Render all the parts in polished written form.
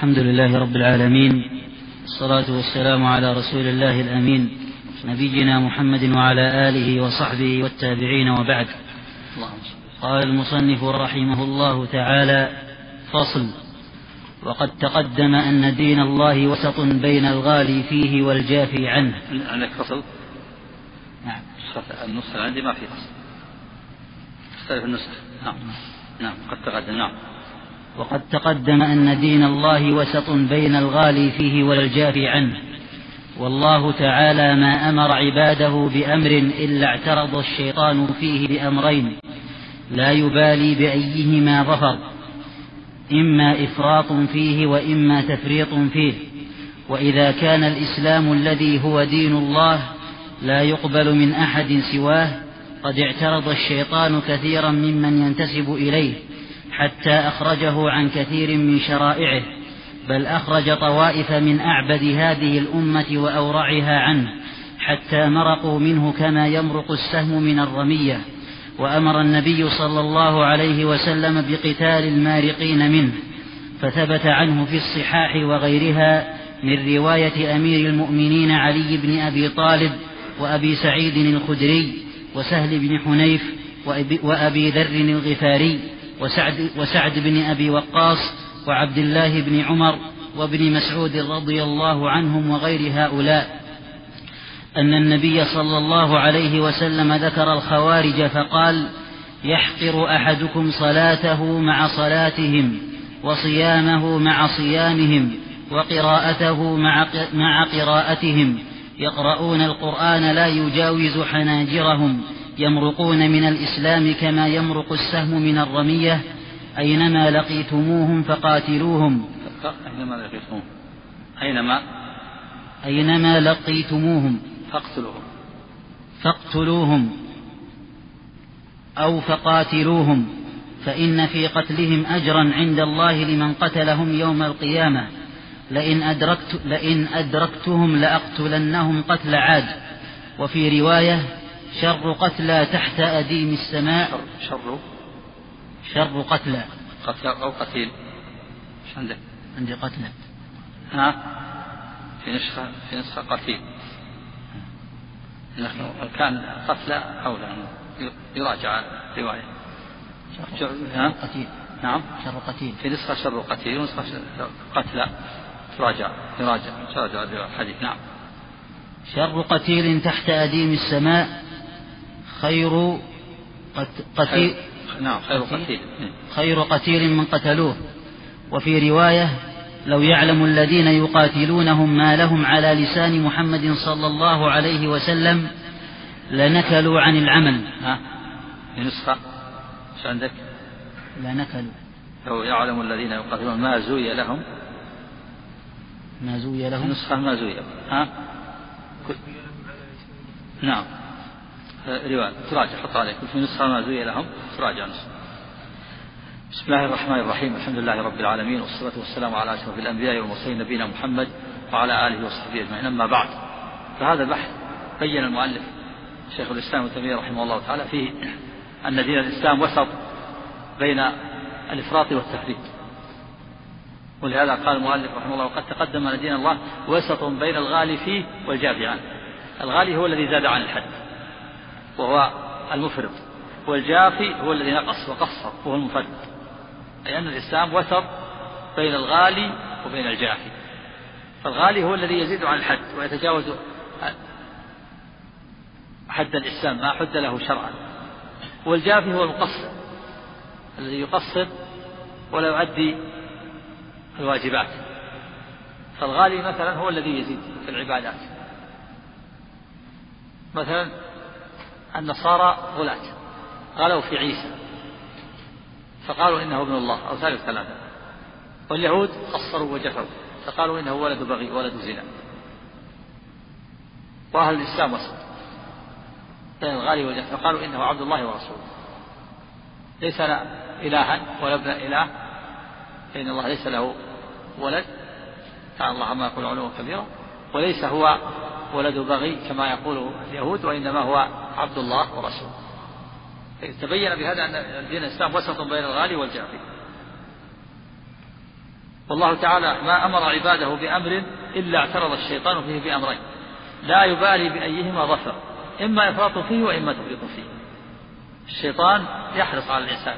الحمد لله رب العالمين، الصلاة والسلام على رسول الله الأمين نبينا محمد وعلى آله وصحبه والتابعين وبعد. قال المصنف رحمه الله تعالى: فصل. وقد تقدم أن دين الله وسط بين الغالي فيه والجافي عنه. عندك فصل؟ نعم. النسخة عندي ما في فصل، اختلف النسخ. نعم قد تقدم. نعم. وقد تقدم أن دين الله وسط بين الغالي فيه والجافي عنه، والله تعالى ما أمر عباده بأمر إلا اعترض الشيطان فيه بأمرين لا يبالي بأيهما ظفر، إما إفراط فيه وإما تفريط فيه. وإذا كان الإسلام الذي هو دين الله لا يقبل من أحد سواه، قد اعترض الشيطان كثيرا ممن ينتسب إليه حتى أخرجه عن كثير من شرائعه، بل أخرج طوائف من أعبد هذه الأمة وأورعها عنه حتى مرقوا منه كما يمرق السهم من الرمية. وأمر النبي صلى الله عليه وسلم بقتال المارقين منه، فثبت عنه في الصحاح وغيرها من رواية أمير المؤمنين علي بن أبي طالب وأبي سعيد الخدري وسهل بن حنيف وأبي ذر الغفاري وسعد بن أبي وقاص وعبد الله بن عمر وابن مسعود رضي الله عنهم وغير هؤلاء أن النبي صلى الله عليه وسلم ذكر الخوارج فقال: يحقر أحدكم صلاته مع صلاتهم وصيامه مع صيامهم وقراءته مع قراءتهم، يقرؤون القرآن لا يجاوز حناجرهم، يمرقون من الإسلام كما يمرق السهم من الرمية، أينما لقيتموهم فقاتلوهم. أينما لقيتموهم فاقتلوهم أو فقاتلوهم، فإن في قتلهم أجرا عند الله لمن قتلهم يوم القيامة، لئن أدركتهم لأقتلنهم قتل عاد. وفي رواية: شر قتلى تحت أديم السماء. شر قتلى أو قتيل. ايش عندك؟ عندي قتلى. في نسخة قتيل. كان قتلى أولى، يراجع الرواية. شر قتيل. نعم. شر قتيل. في نسخة شر قتيل ونسخة قتلى يراجع الحديث. نعم. شر قتيل تحت أديم السماء خير قتيل. نعم. خير قتيل من قتلوه. وفي رواية: لو يعلم الذين يقاتلونهم ما لهم على لسان محمد صلى الله عليه وسلم لنكلوا عن العمل. في نسخة ايش عندك؟ لنكلوا. لو يعلم الذين يقاتلون ما زوي لهم. نسخة ما زوي. نعم. رواية تراجع، حط عليك في نسخة ما زوي لهم، تراجع نسخة. بسم الله الرحمن الرحيم، الحمد لله رب العالمين، والصلاة والسلام على أشرف الأنبياء والمرسلين نبينا محمد وعلى آله وصحبه أجمعين. أما بعد، فهذا البحث بين المؤلف شيخ الإسلام ابن تيمية رحمه الله تعالى فيه أن دين الإسلام وسط بين الإفراط والتفريط، ولهذا قال المؤلف رحمه الله: وقد تقدم أن دين الله وسط بين الغالي فيه والجافي عنه. الغالي هو الذي زاد عن الحد وهو المفرط، والجافي هو الذي نقص وقصر وهو المفرط، أي أن الإسلام وسط بين الغالي وبين الجافي. فالغالي هو الذي يزيد عن الحد ويتجاوز حد الإسلام ما حد له شرعا، والجافي هو المقصر الذي يقصر ولا يؤدي الواجبات. فالغالي مثلا هو الذي يزيد في العبادات. مثلا النصارى غلاة غلوا في عيسى فقالوا إنه ابن الله أو ثالث ثلاثة، واليهود قصروا وجفوا فقالوا إنه ولد بغي ولد زنا. وأهل الإسلام وسط بين الغالي والجافي فقالوا إنه عبد الله ورسوله، ليس إلها ولا ابن إله، فإن الله ليس له ولد تعالى الله عما يقول علوا كبيرا، وليس هو ولد بغي كما يقول اليهود، وإنما هو عبد الله ورسوله. تبين بهذا أن دين الإسلام وسط بين الغالي والجافي. والله تعالى ما أمر عباده بأمر إلا اعترض الشيطان فيه بأمرين لا يبالي بأيهما ظفر، إما إفراط فيه وإما تفريط فيه. الشيطان يحرص على الإنسان،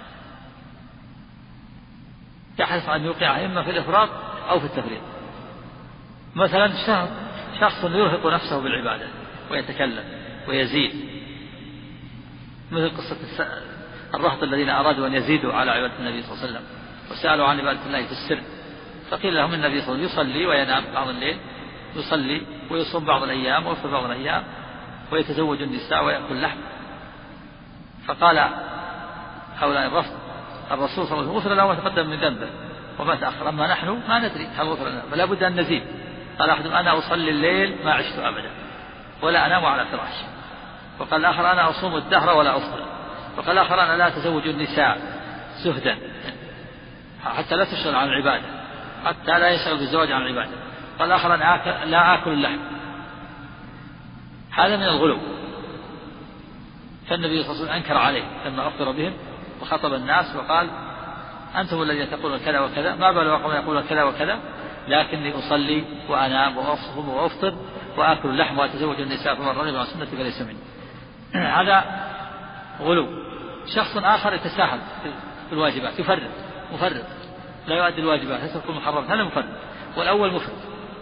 يحرص أن يوقع إما في الإفراط أو في التفريط. مثلا شخص يرهق نفسه بالعبادة ويتكلم ويزيد، مثل قصة الرهط الذين أرادوا أن يزيدوا على عبادة النبي صلى الله عليه وسلم وسألوا عن عبادة الله في السر، فقيل لهم النبي صلى الله عليه وسلم يصلي وينام بعض الليل، يصلي ويصوم بعض الأيام ويفطر بعض الأيام ويتزوج النساء ويأكل لحم. فقال هؤلاء الرسول صلى الله عليه وسلم غفر له ما تقدم من ذنبه وما تأخر، أما نحن ما ندري هل غفر لنا، فلا بد أن نزيد. قال أحد أنا أصلي الليل ما عشت أبدا ولا أنام على فراش، وقال الآخر أنا أصوم الدهر ولا أفطر، وقال الآخر أنا لا أتزوج النساء زهدا حتى لا تشغل عن العبادة، حتى لا يشغل بالزواج عن العبادة، قال الآخر أنا لا آكل اللحم. هذا من الغلو. فالنبي صلى الله عليه وسلم أنكر عليه لما أخبر بهم وخطب الناس وقال أنتم الذين تقولون كذا وكذا، ما بال قوم يقولون كذا وكذا، لكني أصلي وأنام وأصوم وأفطر وآكل اللحم وأتزوج النساء فمن رغب عن سنتي فليس مني. هذا غلو. شخص آخر يتساهل في الواجبات، مفرط لا يؤدي الواجبات، يترك المحرمات، هذا مفرط، والأول مفرط.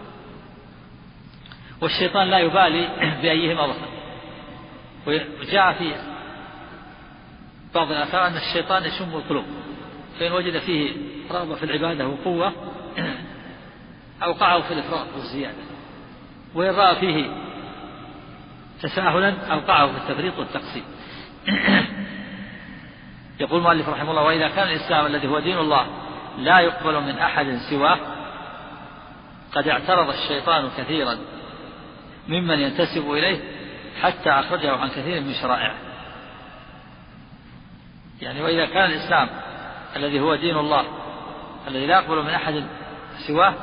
والشيطان لا يبالي بأيهما ظفر. وجاء في بعض الآثار أن الشيطان يشم القلوب، فإن وجد فيه رغبة في العبادة وقوة أوقعه في الإفراط والزيادة، وإن رأى فيه تساهلا أوقعه في التفريط والتقصير. يقول المؤلف رحمه الله وإذا كان الإسلام الذي هو دين الله لا يقبل من أحد سواه قد اعترض الشيطان كثيرا ممن ينتسب إليه حتى أخرجه عن كثير من شرائعه. يعني وإذا كان الإسلام الذي هو دين الله الذي لا يقبل من أحد سواه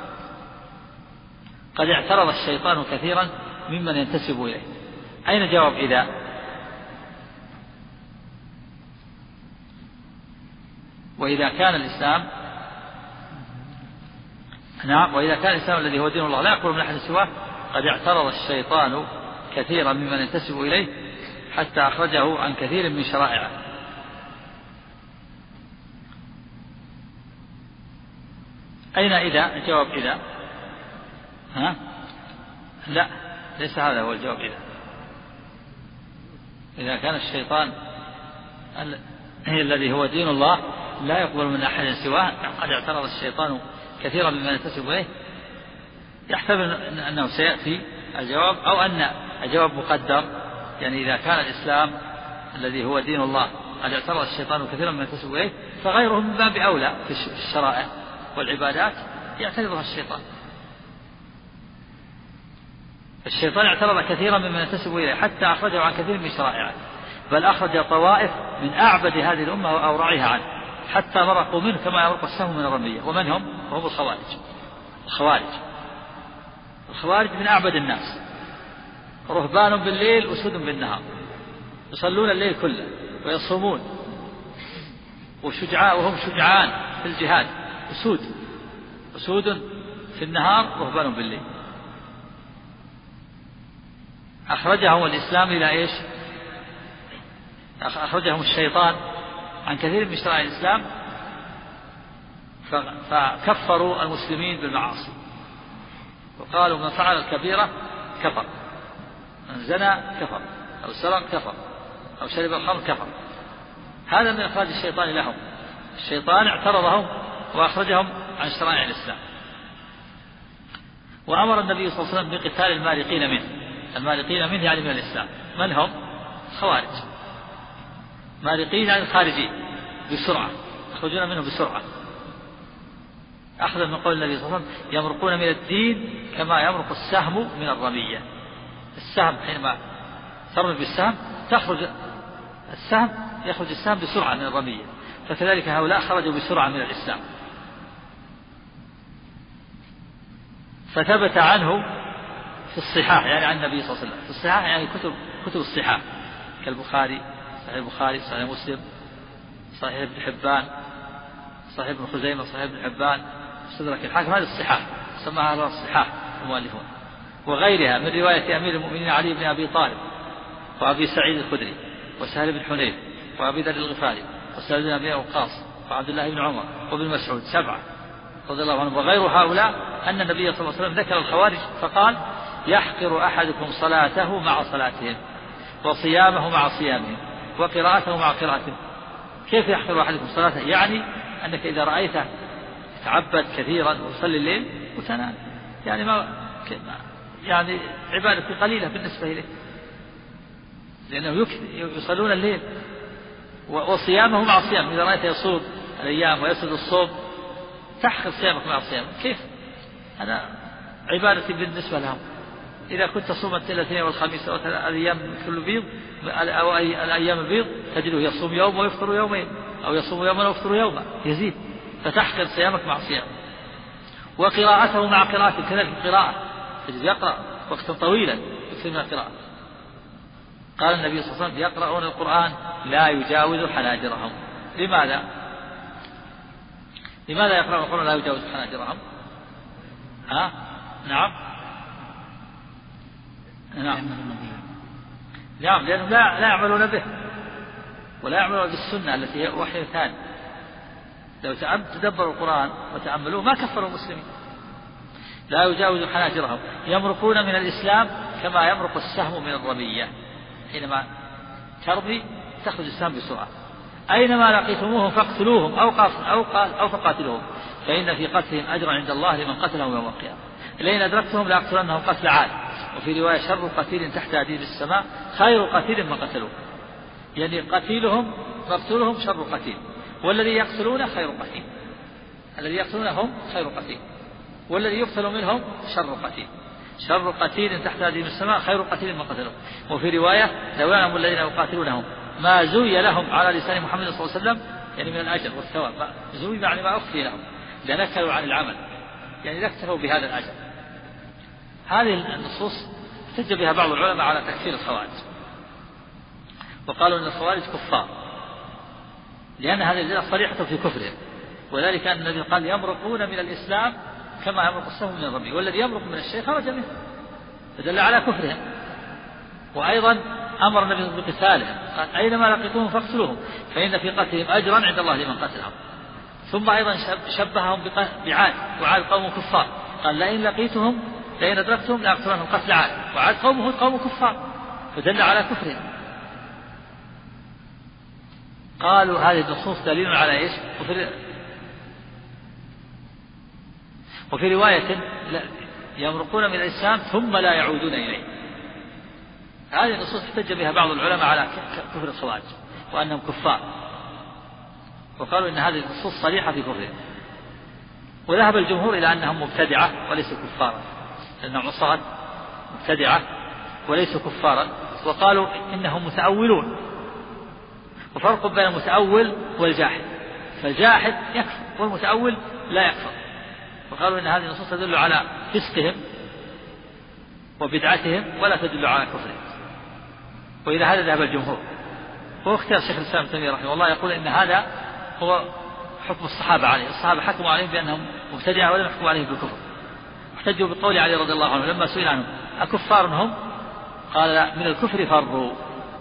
قد اعترض الشيطان كثيرا ممن ينتسب إليه. أين جواب إذا؟ وإذا كان الإسلام وإذا كان الإسلام الذي هو دين الله لا يقبل من أحد سواه قد اعترض الشيطان كثيرا ممن ينتسب إليه حتى أخرجه عن كثير من شرائعه. أين إذا؟ الجواب إذا. لا، ليس هذا هو الجواب إذا. إذا كان الشيطان الذي هو دين الله لا يقبل من أحد سواه قد اعترض الشيطان كثيرا ممن ينتسب إليه، يحتمل أنه سيأتي الجواب أو أن الجواب مقدر. يعني إذا كان الإسلام الذي هو دين الله قد اعترض الشيطان كثيرا ممن ينتسب إليه فغيره من باب أولى في الشرائع والعبادات يعترضها الشيطان. الشيطان اعترض كثيرا ممن ينتسب إليه حتى أخرجه عن كثير من شرائعه، بل أخرج طوائف من أعبد هذه الأمة وأورعها عنه حتى مرقوا منه كما يمرق السهم من الرمية. ومن هم؟ وهم الخوارج من أعبد الناس، رهبان بالليل أسود بالنهار، يصلون الليل كله ويصومون وهم شجعان في الجهاد، أسود في النهار رهبان بالليل. أخرجهم الإسلام إلى إيش؟ أخرجهم الشيطان عن كثير من شرائع الإسلام فكفروا المسلمين بالمعاصي وقالوا من فعل الكبيرة كفر، من زنى كفر أو سرق كفر أو شرب الخمر كفر. هذا من إخراج الشيطان لهم. الشيطان اعترضهم وأخرجهم عن شرائع الإسلام. وأمر النبي صلى الله عليه وسلم بقتال المارقين منه يعني من الإسلام. من هم؟ خوارج. مارقين يعني الخارجين بسرعة، يخرجون منه بسرعة، أخذ من قول النبي صلى الله عليه وسلم يمرقون من الدين كما يمرق السهم من الرمية. السهم حينما ترمي بالسهم يخرج السهم بسرعة من الرمية، فكذلك هؤلاء خرجوا بسرعة من الإسلام. فثبت عنه في الصحاح يعني عن النبي صلى الله عليه وسلم، في الصحاح يعني كتب الصحاح كالبخاري، صحيح البخاري، صحيح مسلم، صحيح ابن حبان، صحيح ابن خزيمة، صحيح ابن حبان، مستدرك الحاكم، هذه الصحاح سماها الصحاح المؤلفون. وغيرها من رواية أمير المؤمنين علي بن أبي طالب وأبي سعيد الخدري وسهل بن حنيف وأبي ذر الغفاري وسهل بن أبي وقاص وعبد الله بن عمر وابن مسعود 7 رضي الله عنهم وغير هؤلاء أن النبي صلى الله عليه وسلم ذكر الخوارج فقال: يحقر أحدكم صلاته مع صلاتهم وصيامه مع صيامهم وقراءته مع قراءتهم. كيف يحقر أحدكم صلاته؟ يعني أنك إذا رأيته تعبد كثيرا ويصلي الليل وتنام، يعني عبادة قليلة بالنسبة إليه، لأنه يصلون الليل. وصيامه مع صيام، إذا رأيته يصوم الأيام ويسد الصوم تحقر صيامك مع صيام. كيف؟ هذا عبادة بالنسبة لهم. إذا كنت تصوم الاثنين والخميس أو الأيام كل بيض أو الأيام البيض تجده يصوم يوم ويفطر يومين، أو يصوم يوما ويفطر يوما، يزيد، فتحقر صيامك مع صيام. وقراءته مع قراءته، كذلك القراءة تجد يقرأ وقتا طويلا يكثر من القراءة. قال النبي صلى الله عليه وسلم: يقرؤون القرآن لا يجاوز حناجرهم. لماذا يقرؤون القرآن لا يجاوز حناجرهم؟ نعم لأنهم لا يعملون به ولا يعملون بالسنة التي هي وحي ثاني. لو تدبروا القرآن وتأملوه ما كفروا المسلمين. لا يجاوز حناجرهم، يمرقون من الإسلام كما يمرق السهم من الرمية، حينما ترمي تخرج السهم بسرعة. أينما لقيتموهم فاقتلوهم أو فقاتلوهم، فإن في قتلهم أجرا عند الله لمن قتلهم يوم القيامة. لئن أدركتهم لأقتلنهم قتل عاد. وفي رواية: شر قتيل تحت أديب السماء خير قتيل من قتلوه. يعني قتيلهم مقتولهم شر قتيل، والذي يقتلون خير قتيل. الذي يقتلون هم خير قتيل، والذي يقتل منهم شر قتيل. شر قتيل تحت أديب السماء خير قتيل من قتلوه. وفي رواية: لو يعلم الذين يقاتلونهم ما زوي لهم على لسان محمد صلى الله عليه وسلم، يعني من الأجر والثواب. زوي يعني ما أخفي لهم، لنكلوا عن العمل، يعني لا اكتفوا بهذا الأجر. هذه النصوص احتج بها بعض العلماء على تكفير الخوارج، وقالوا ان الخوارج كفار، لأن هذه الجزء صريحة في كفرهم. وذلك أن النبي قال: يمرقون من الإسلام كما يمرق السهم من الرمي، والذي يمرق من الشيء خرج منه، فدل على كفرهم. وأيضا أمر النبي بقتالهم، قال: أينما لقيتوهم فاقتلوهم فإن في قتلهم أجرا عند الله لمن قتلهم. ثم أيضا شبههم بعاد، وعاد قوم كفار، قال: لئن أدركتهم لأقتلنهم قتل عاد، وعاد قوم كفار، فدل على كفرهم. قالوا هذه النصوص دليل على ايش؟ وفي رواية: يمرقون من الإسلام ثم لا يعودون إليه. هذه النصوص احتج بها بعض العلماء على كفر الخوارج وأنهم كفار، وقالوا إن هذه النصوص صريحة في كفرهم. وذهب الجمهور إلى أنهم مبتدعة وليسوا كفارا، لأنهم عصاة مبتدعة وليسوا كفارا. وقالوا إنهم متأولون، وفرق بين المتأول والجاحد، فالجاحد يكفر والمتأول لا يكفر. وقالوا إن هذه النصوص تدل على فسقهم وبدعتهم ولا تدل على كفرهم. وإلى هذا ذهب الجمهور. واختار شيخ الإسلام ابن تيمية رحمه الله يقول إن هذا هو حكم الصحابة عليه. الصحابة حكموا عليهم بأنهم مبتدعة ولم يحكموا عليهم بالكفر. احتجوا بقول علي رضي الله عنه لما سئل عنهم: أكفار هم؟ قال: لا، من الكفر فروا.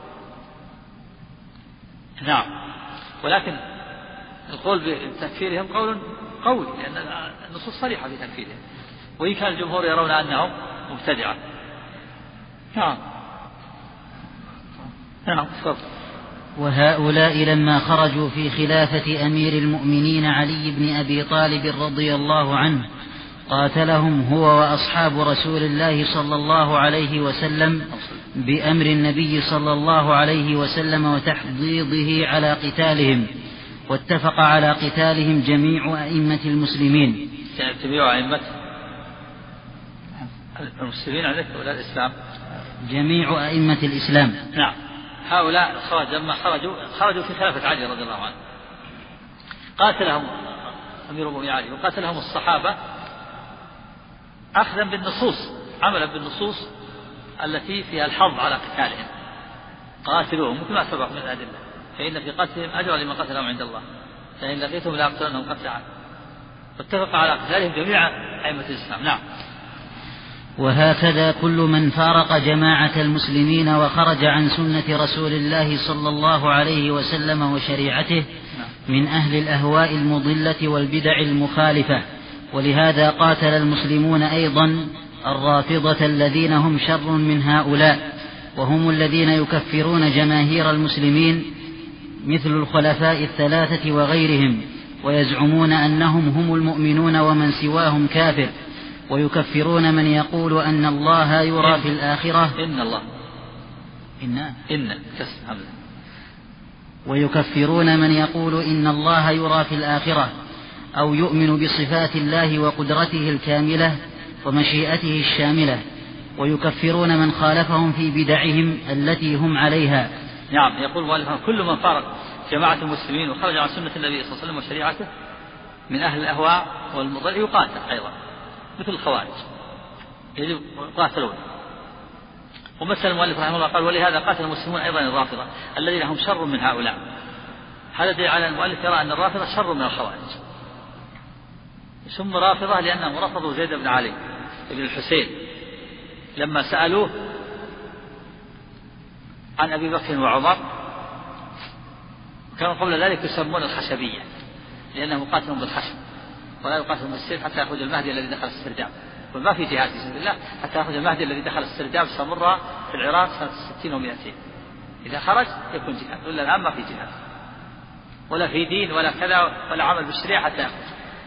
نعم. ولكن القول بتكفيرهم قول لأن النصوص صريحة في تكفيرهم، وإن كان الجمهور يرون أنهم مبتدعة. نعم. وهؤلاء لما خرجوا في خلافة أمير المؤمنين علي بن أبي طالب رضي الله عنه قاتلهم هو وأصحاب رسول الله صلى الله عليه وسلم بأمر النبي صلى الله عليه وسلم وتحضيضه على قتالهم، واتفق على قتالهم جميع أئمة المسلمين. جميع أئمة المسلمين عليك ولا الإسلام؟ جميع أئمة الإسلام. نعم. هؤلاء لما خرجوا في خلافة علي رضي الله عنه قاتلهم أمير المؤمنين علي، وقاتلهم الصحابة أخذا بالنصوص، عملا بالنصوص التي فيها الحظ على قتالهم. قاتلوهم مثل ما سبق من الأدلة، فإن في قتلهم أجرا لمن قتلهم عند الله. فإن لقيتهم لأقتلنهم قتل عاد. فاتفق على قتالهم جميع أئمة الإسلام. نعم. وهكذا كل من فارق جماعة المسلمين وخرج عن سنة رسول الله صلى الله عليه وسلم وشريعته من أهل الأهواء المضلة والبدع المخالفة. ولهذا قاتل المسلمون أيضا الرافضة الذين هم شر من هؤلاء، وهم الذين يكفرون جماهير المسلمين مثل الخلفاء الثلاثة وغيرهم، ويزعمون أنهم هم المؤمنون ومن سواهم كافر، ويكفرون من يقول أن الله يرى في الآخرة ويكفرون من يقول إن الله يرى في الآخرة أو يؤمن بصفات الله وقدرته الكاملة ومشيئته الشاملة، ويكفرون من خالفهم في بدعهم التي هم عليها. نعم. يقول مؤلفهم كل من فارق جماعة المسلمين وخرج عن سنة النبي صلى الله عليه وسلم وشريعته من أهل الأهواء والمضل يقاتل أيضا مثل الخوارج، يجب يقاتلون. ومثل المؤلف رحمه الله قال ولهذا قاتل المسلمون أيضا الرافضة الذين هم شر من هؤلاء. هذا دليل على المؤلف يرى أن الرافضة شر من الخوارج. ثم رافضة لأنهم رفضوا زيد بن علي بن الحسين لما سألوه عن أبي بكر وعمر، كانوا قبل ذلك يسمون الخشبية لأنهم قاتلهم بالخشب ولا يقاتلهم بالسيف حتى يأخذ المهدي الذي دخل السرداب، وما في جهاد في سبيل الله حتى يأخذ المهدي الذي دخل السرداب سمر في العراق سنة 60 و200. إذا خرج يكون جهاد، ولا الآن ما في جهاد ولا في دين ولا كذا ولا عمل بالشريعة حتى يأخذ.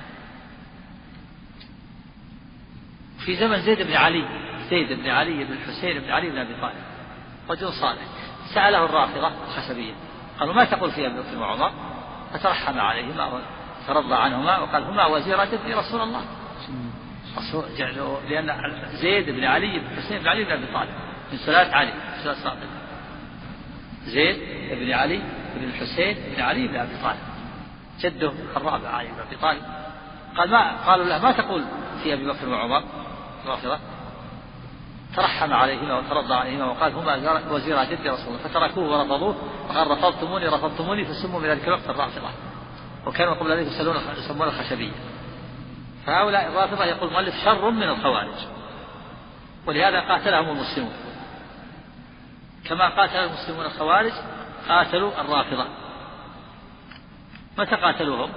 في زمن زيد بن علي بن الحسين بن علي بن أبي طالب رجل صالح، سأله الرافضة الخشبية قالوا ما تقول في أبي بكر وعمر؟ فترحم عليهما وترضى عنهما وقال هما وزيرة رسول الله، لأن زيد بن علي بن الحسين بن علي بن أبي طالب من سلالة علي، سلالة صادق. زيد بن علي بن الحسين بن علي بن أبي طالب جده الرابع علي بن أبي طالب. قالوا له ما تقول في أبي بكر وعمر؟ رافضة ترحم عليهما وترضى عليهما وقال هما وزيرا جد رسول الله، فتركوه ورفضوه وقال رفضتموني فسموا من ذلك الوقت الرافضة، وكانوا قبل ذلك يسمون الخشبية. فهؤلاء الرافضة يقول المؤلف شر من الخوارج، ولهذا قاتلهم المسلمون كما قاتل المسلمون الخوارج قاتلوا الرافضة. متى قاتلوهم؟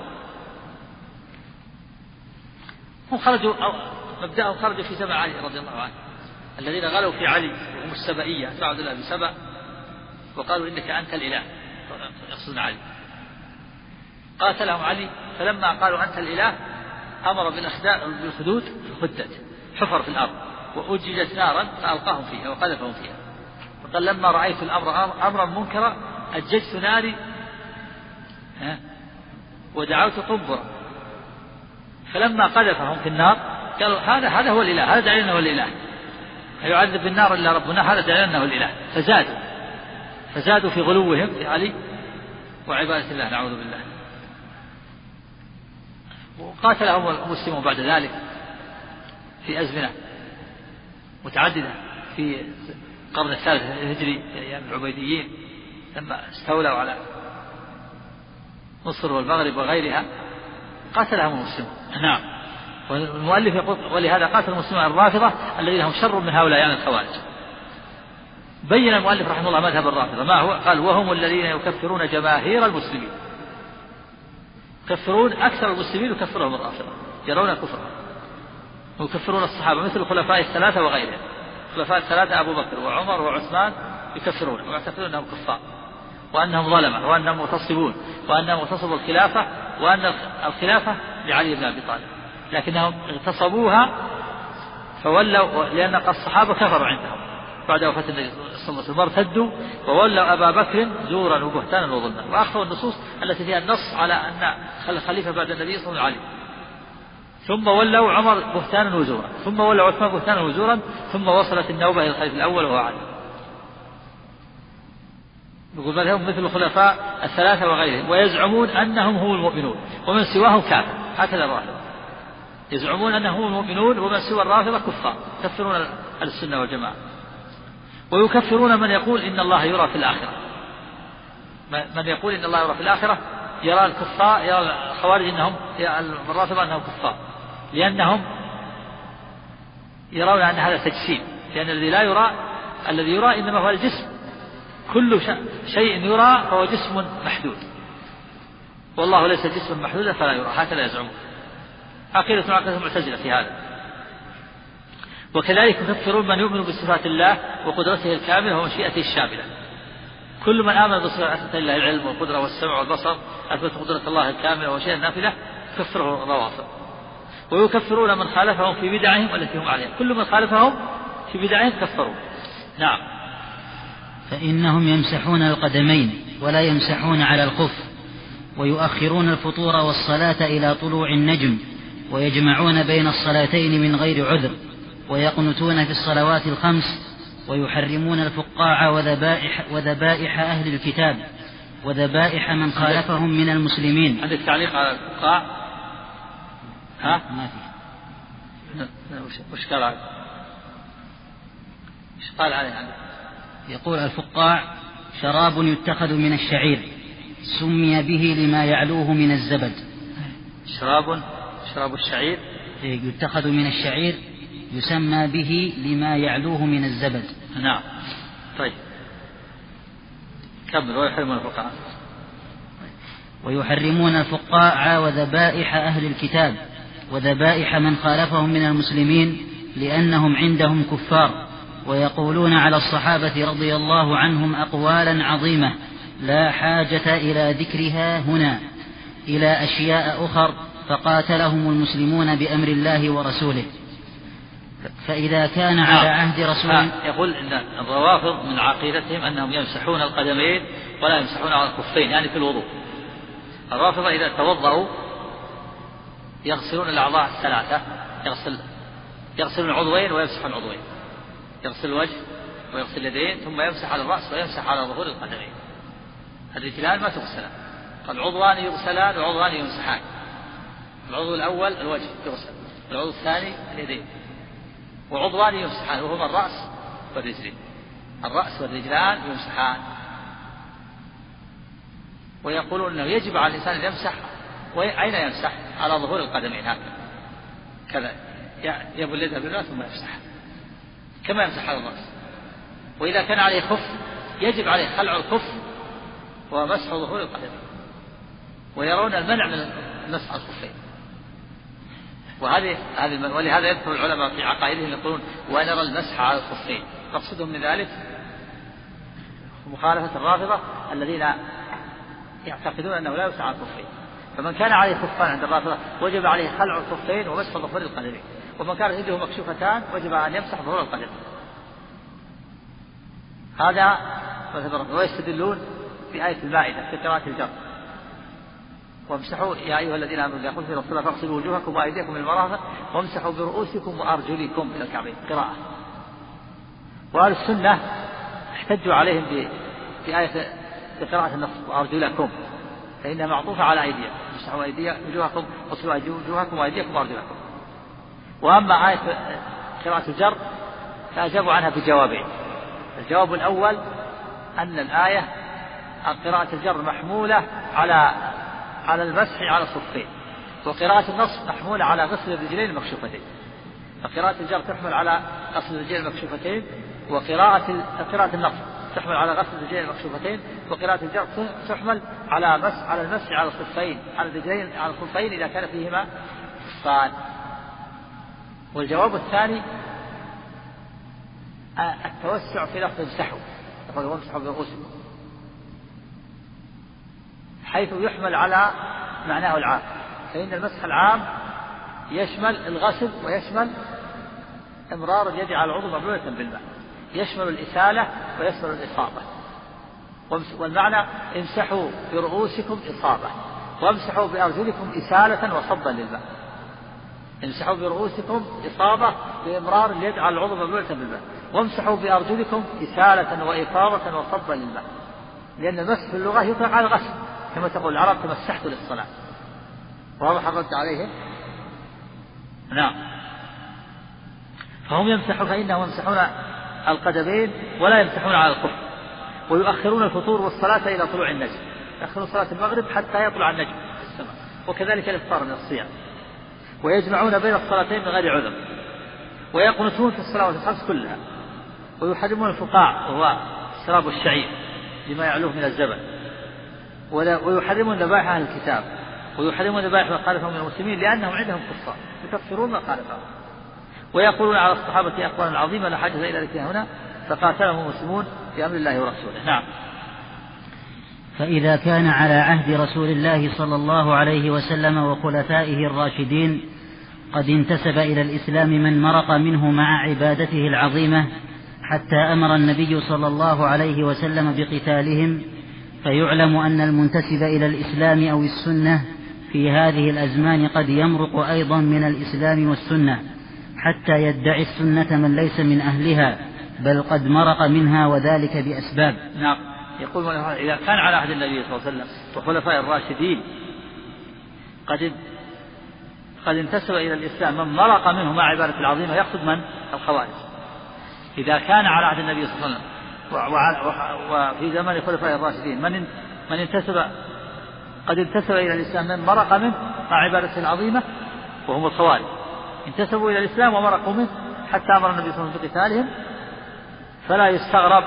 هم خرجوا مبدأهم خرجوا في زمن علي رضي الله عنه، الذين غلوا في علي وهم السبئية أتباع عبد الله بن سبأ وقالوا إنك أنت الإله، يقصدون علي. قاتلهم علي، فلما قالوا أنت الإله أمر بالخدود فخدت حفر في الأرض وأججت نارا فألقاهم فيها وقذفهم فيها، فقال لما رأيت الأمر أمرا منكرا أججت ناري ودعوت قنبرا، فلما قذفهم في النار قالوا هذا هو الإله، هذا دليل أنه الإله، يعذب بالنار إلا ربنا، هذا دليل أنه الإله. فزادوا في غلوهم في علي وعبادة الله، نعوذ بالله. وقاتلهم المسلمون بعد ذلك في أزمنة متعددة في القرن الثالث الهجري في أيام العبيديين لما استولوا على مصر والمغرب وغيرها، قاتلهم المسلمون. نعم. والمؤلف يقول ولهذا قاتل المسلمون الرافضة الذين هم شر من هؤلاء يعني الخوارج. بين المؤلف رحمه الله مذهب الرافضة ما هو، قال وهم الذين يكفرون جماهير المسلمين، يكفرون أكثر المسلمين يكفرهم الرافضة، يرون كفرهم ويكفرون الصحابة مثل الخلفاء الثلاثة وغيرهم. الخلفاء الثلاثة أبو بكر وعمر وعثمان يكفرون ويعتقدون أنهم كفار وأنهم ظلمة وأنهم مغتصبون وأنهم اغتصبوا الخلافة وأن الخلافة لعلي بن أبي طالب، لكنهم اغتصبوها فولوا لأن الصحابة كفروا عندهم بعد وفاة النبي صلى الله عليه وسلم، ارتدوا وولوا أبا بكر زورا وبهتانا وظلما، وأخذوا النصوص التي فيها النص على أن الخليفة بعد النبي صلى الله عليه وسلم، ثم ولوا عمر بهتانا وزورا، ثم ولوا عثمان بهتانا وزورا، ثم وصلت النوبة إلى الخليفة الأول وهو علي. يقول بل مثل الخلفاء الثلاثة وغيرهم، ويزعمون أنهم هم المؤمنون ومن سواهم كافر. هكذا الرافضة يزعمون أنهم هم المؤمنون ومن سوى الرافضة كفار، يكفرون السنة والجماعة، ويكفرون من يقول إن الله يرى في الآخرة. من يقول إن الله يرى في الآخرة يرى الكفار، يرى الخوارج أنهم الرافضة أنهم كفار، لأنهم يرون أن هذا تجسيم، لأن الذي يرى إنما هو الجسم، كل شيء يرى فهو جسم محدود، والله ليس جسما محدودا فلا يرى، هكذا يزعمون. عقيدة المعتزلة في هذا. وكذلك يكفرون من يؤمن بصفات الله وقدرته الكاملة ومشيئته الشاملة. كل من آمن بصفات الله، العلم والقدرة والسمع والبصر، أثبت قدرة الله الكاملة ومشيئته النافلة، كفره الروافض. ويكفرون من خالفهم في بدعهم التي هم عليها، كل من خالفهم في بدعهم كفروا. نعم. فإنهم يمسحون القدمين ولا يمسحون على الخف، ويؤخرون الفطور والصلاة إلى طلوع النجم، ويجمعون بين الصلاتين من غير عذر، ويقنتون في الصلوات الخمس، ويحرمون الفقاع وذبائح أهل الكتاب وذبائح من خالفهم من المسلمين. عندك تعليق على الفقاع؟ ها؟ ما في. وش قال؟ ايش قال عليه عنه؟ يقول الفقاع شراب يتخذ من الشعير، سمي به لما يعلوه من الزبد. شراب الشعير يتخذ من الشعير، يسمى به لما يعلوه من الزبد. نعم. طيب كمل. ويحرمون الفقاع وذبائح أهل الكتاب وذبائح من خالفهم من المسلمين لأنهم عندهم كفار، ويقولون على الصحابة رضي الله عنهم أقوالا عظيمة لا حاجة إلى ذكرها هنا إلى أشياء أخر، فقاتلهم المسلمون بأمر الله ورسوله. فإذا كان على عهد رسول يقول إن الروافض من عقيدتهم أنهم يمسحون القدمين ولا يمسحون على الخفين، يعني في الوضوء. الرافضة إذا توضأوا يغسلون الأعضاء الثلاثة، يغسلون العضوين ويمسحون العضوين، يغسل الوجه ويغسل اليدين ثم يمسح على الرأس ويمسح على ظهور القدمين. الرجلان ما تغسلان، العضوان يغسلان وعضوان يمسحان. العضو الأول الوجه يغسل، العضو الثاني اليدين، وعضوان يمسحان وهما الرأس والرجلين. الرأس والرجلان يمسحان. ويقولون أنه يجب على الإنسان أن يمسح. أين يمسح؟ على ظهور القدمين هكذا كذا، يبل يده بالراس ثم يمسح كما يمسح على الرأس. وإذا كان عليه خف يجب عليه خلع الخف ومسح ظهور القدمين. ويرون المنع من مسح الخفين. ولهذا يذكر العلماء في عقائدهم يقولون ونرى المسح على الخفين. مقصودهم من ذلك مخالفة الرافضة الذين يعتقدون أنه لا يمسح على الخفين. فمن كان عليه خفان عند الرافضة وجب عليه خلع الخفين ومسح ظهور القدمين، ومن كانت يده مكشوفتان وجب أن يمسح ظهور القدم. هذا ويستدلون بآية المائدة في قراءة الجر: وامسحوا يا أيها الذين آمنوا إذا قمتم إلى الصلاة فاغسلوا وجوهكم وأيديكم من المرافق وامسحوا برؤوسكم وأرجلكم إلى الكعبين. قراءة. وأهل السنة احتجوا عليهم بآية قراءة النص وأرجلكم، فإنها معطوفة على أيديكم. امسحوا وجوهكم واغسلوا وجوهكم وأيديكم وأرجلكم. وأما آية قراءة الجر فأجابوا عنها بجوابين. الجواب الأول أن الآية قراءة الجر محمولة على المسح على الصفين، وقراءة النص محمولة على غسل الرجلين المكشوفتين. فقراءة الجر تحمل على غسل الرجلين المكشوفتين، وقراءة النص تحمل على غسل الرجلين المكشوفتين، وقراءة الجر تحمل على المسح على الصفين، على الرجلين على الخفين إذا كان فيهما خفان. والجواب الثاني التوسع في لفظ امسحوا، يقول وامسحوا برؤوسكم، حيث يحمل على معناه العام. فإن المسح العام يشمل الغسل ويشمل امرار اليد على العضو مبلولة بالماء، يشمل الإسالة ويشمل الإصابة. والمعنى امسحوا برؤوسكم إصابة، وامسحوا بأرجلكم إسالة وصبا للماء. امسحوا برؤوسكم إصابة بإمرار اليد على العضو مبلولة بالماء، وامسحوا بأرجلكم إسالة وإفاضة وصبا للماء. لأن المسح في اللغة يطلق على الغسل، كما تقول العرب تمسحت للصلاة. وهذا حرمت عليهم. نعم. فهم يمسحون، فإنهم يمسحون القدمين ولا يمسحون على الخف، ويؤخرون الفطور والصلاة إلى طلوع النجم. يأخرون صلاة المغرب حتى يطلع النجم في السماء، وكذلك الإفطار من الصيام، ويجمعون بين الصلاتين من غير عذر، ويقنتون في الصلوات الخمس كلها، ويحرمون الفقاع وهو شراب الشعير لما يعلوه من الزبن، ويحرمون ذبائح أهل الكتاب، ويحرمون ذبائح من خالفهم من المسلمين لأنهم عندهم كفار يكفرون ما خالفهم، ويقولون على الصحابة أقوالا عظيمة لا حاجة إلى ذكرها هنا، فقاتلهم المسلمون بأمر الله ورسوله. نعم. فإذا كان على عهد رسول الله صلى الله عليه وسلم وخلفائه الراشدين قد انتسب إلى الإسلام من مرق منه مع عبادته العظيمة حتى أمر النبي صلى الله عليه وسلم بقتالهم، فيعلم أن المنتسب إلى الإسلام أو السنة في هذه الأزمان قد يمرق أيضا من الإسلام والسنة حتى يدعي السنة من ليس من أهلها، بل قد مرق منها وذلك بأسباب. نعم. يقول إذا كان على عهد النبي صلى الله عليه وسلم وخلفاء الراشدين قد انتسب إلى الإسلام من مرق منه مع عبادة العظيمة، يقصد من؟ الخوارج. إذا كان على عهد النبي صلى الله عليه وسلم وفي زمن الخلفاء الراشدين قد انتسب إلى الإسلام من مرق منه مع عبادة العظيمة وهم الخوارج، انتسبوا إلى الإسلام ومرقوا منه حتى أمر النبي صلى الله عليه وسلم بقتالهم، فلا يستغرب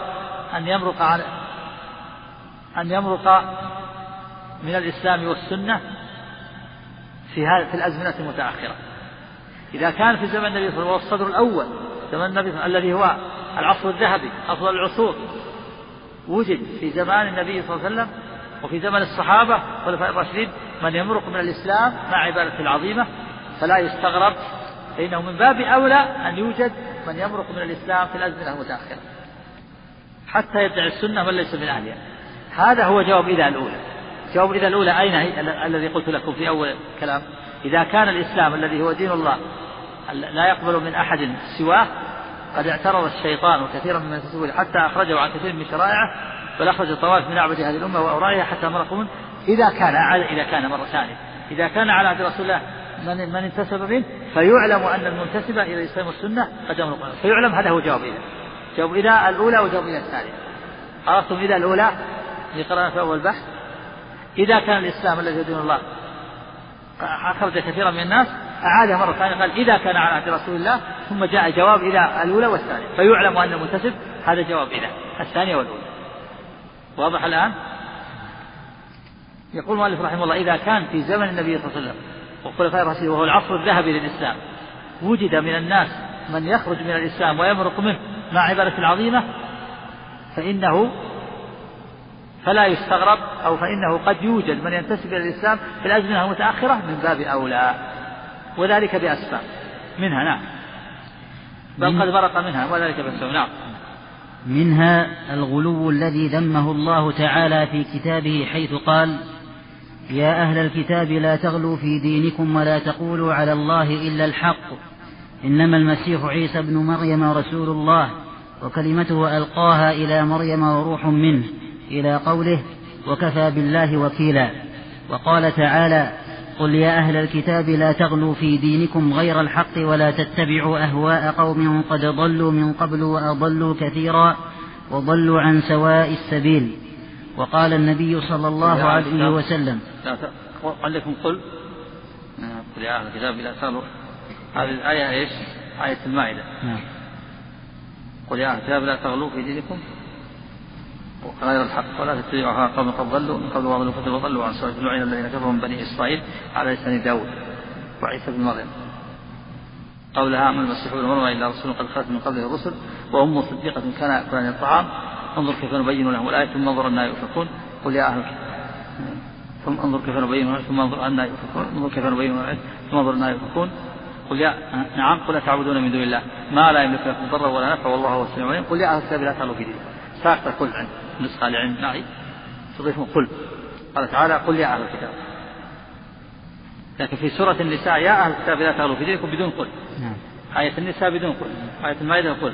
أن يمرق من الإسلام والسنة في الأزمنة المتأخرة. إذا كان في زمن النبي صلى الله عليه وسلم الصدر الأول زمن النبي الذي هو العصر الذهبي أفضل العصور وجد في زمان النبي صلى الله عليه وسلم وفي زمن الصحابة والخلفاء الراشدين من يمرق من الإسلام مع عبادة العظيمة، فلا يستغرب، فإنه من باب أولى أن يوجد من يمرق من الإسلام في الأزمنة المتأخرة حتى يدعي السنة من ليس من أهلها. هذا هو جواب إذا الأولى. جواب إذا الأولى أين هي؟ الذي قلت لكم في أول الكلام، إذا كان الإسلام الذي هو دين الله لا يقبل من أحد سواه قد اعترض الشيطان وكثيرا من ينتسبوا حتى أخرجوا عن كثير من شرائعه، بل أخرج الطوائف من أعبد هذه الأمة وأورائها حتى مرقوا منه. إذا كان مرة ثانية إذا كان على عهد رسول الله من انتسب منه، فيعلم أن المنتسب إلى الإسلام والسنة قد يمرق، فيعلم. هذا هو جواب إذا. جواب إذا الأولى وجواب إذا الثانية. عرفتم إذا الأولى اللي قرأنا في أول بحث؟ إذا كان الإسلام الذي يدين الله أخرج كثيرا من الناس، أعادها مرة ثانية قال إذا كان على عهد رسول الله، ثم جاء جواب إذا الأولى والثانية، فيعلم أن المنتسب. هذا جواب إذا الثانية والأولى. واضح الآن؟ يقول المؤلف رحمه الله: إذا كان في زمن النبي صلى الله عليه وسلم وخلفاء الراشدين وهو العصر الذهبي للإسلام وجد من الناس من يخرج من الإسلام ويمرق منه مع عبادة العظيمة، فلا يستغرب أو فإنه قد يوجد من ينتسب إلى الإسلام في الأزمنة المتأخرة من باب أولى، وذلك بأسباب منها. نعم. بل قد مرق منها وذلك بأسباب. نعم. منها الغلو الذي ذمه الله تعالى في كتابه حيث قال: يا أهل الكتاب لا تغلوا في دينكم ولا تقولوا على الله إلا الحق، إنما المسيح عيسى بن مريم رسول الله وكلمته ألقاها إلى مريم وروح منه، إلى قوله: وكفى بالله وكيلا. وقال تعالى: قل يا أهل الكتاب لا تغلوا في دينكم غير الحق ولا تتبعوا أهواء قوم قد ضلوا من قبل وأضلوا كثيرا وضلوا عن سواء السبيل. وقال النبي صلى الله عليه وسلم: عليكم قل يا أهل الكتاب لا تغلوا. هذه الآية إيش؟ آية المائدة. قل يا أهل الكتاب لا تغلوا في دينكم غير الحق ولا تتبعوا أهواء قوم قد ضلوا من قبل وأضلوا كثيرا وضلوا عن سواء السبيل الذين كفروا من بني إسرائيل على لسان داود وعيسى بن مريم. قولها: أما المسيح ابن مريم إلا رسول قد خلت من قبله الرسل وأمه صديقة كان يأكلان الطعام انظر كيف نبين لهم الآية ثم انظر أنها يؤفكون. قل يا أهل الكتاب ثم انظر كيف نبين لهم ثم انظر أنها يؤفكون. انظر كيف نبين لهم ثم انظر أنها يؤفكون. قل يا نعم قل تعبدون من دون الله ما لا يملك لكم ضرا ولا نفع والله هو السميع العليم. قل يا أهل الكتاب لا تغلوا في دينكم. ساقط كل عند نسخة لعند نعي تضيفون قل. قال تعالى: قل يا أهل الكتاب. لكن في سورة النساء: يا أهل الكتاب لا تغلوا في دينكم بدون قل. آية النساء بدون قل، آية المائدة قل.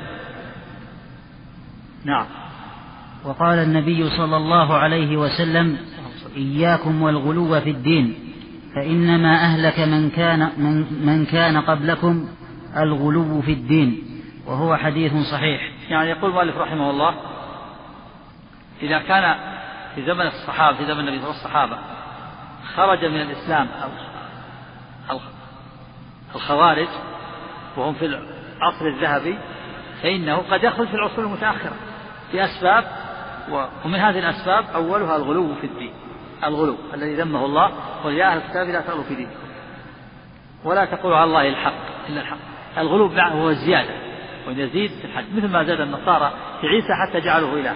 نعم. وقال النبي صلى الله عليه وسلم: إياكم والغلو في الدين فإنما أهلك من كان قبلكم الغلو في الدين. وهو حديث صحيح. يعني يقول المؤلف رحمه الله: إذا كان في زمن الصحابة، في زمن النبي صلى الله عليه وسلم الصحابة خرج من الإسلام الخوارج وهم في العصر الذهبي، فإنه قد يخرج في العصور المتأخرة بأسباب، ومن هذه الأسباب أولها الغلو في الدين، الغلو الذي ذمه الله: قل يا أهل الكتاب لا تغلوا في دينكم ولا تقولوا على الله الحق إلا الحق. الغلو هو الزيادة، ويزيد في الحد، مثل ما زاد النصارى في عيسى حتى جعلوه إلها.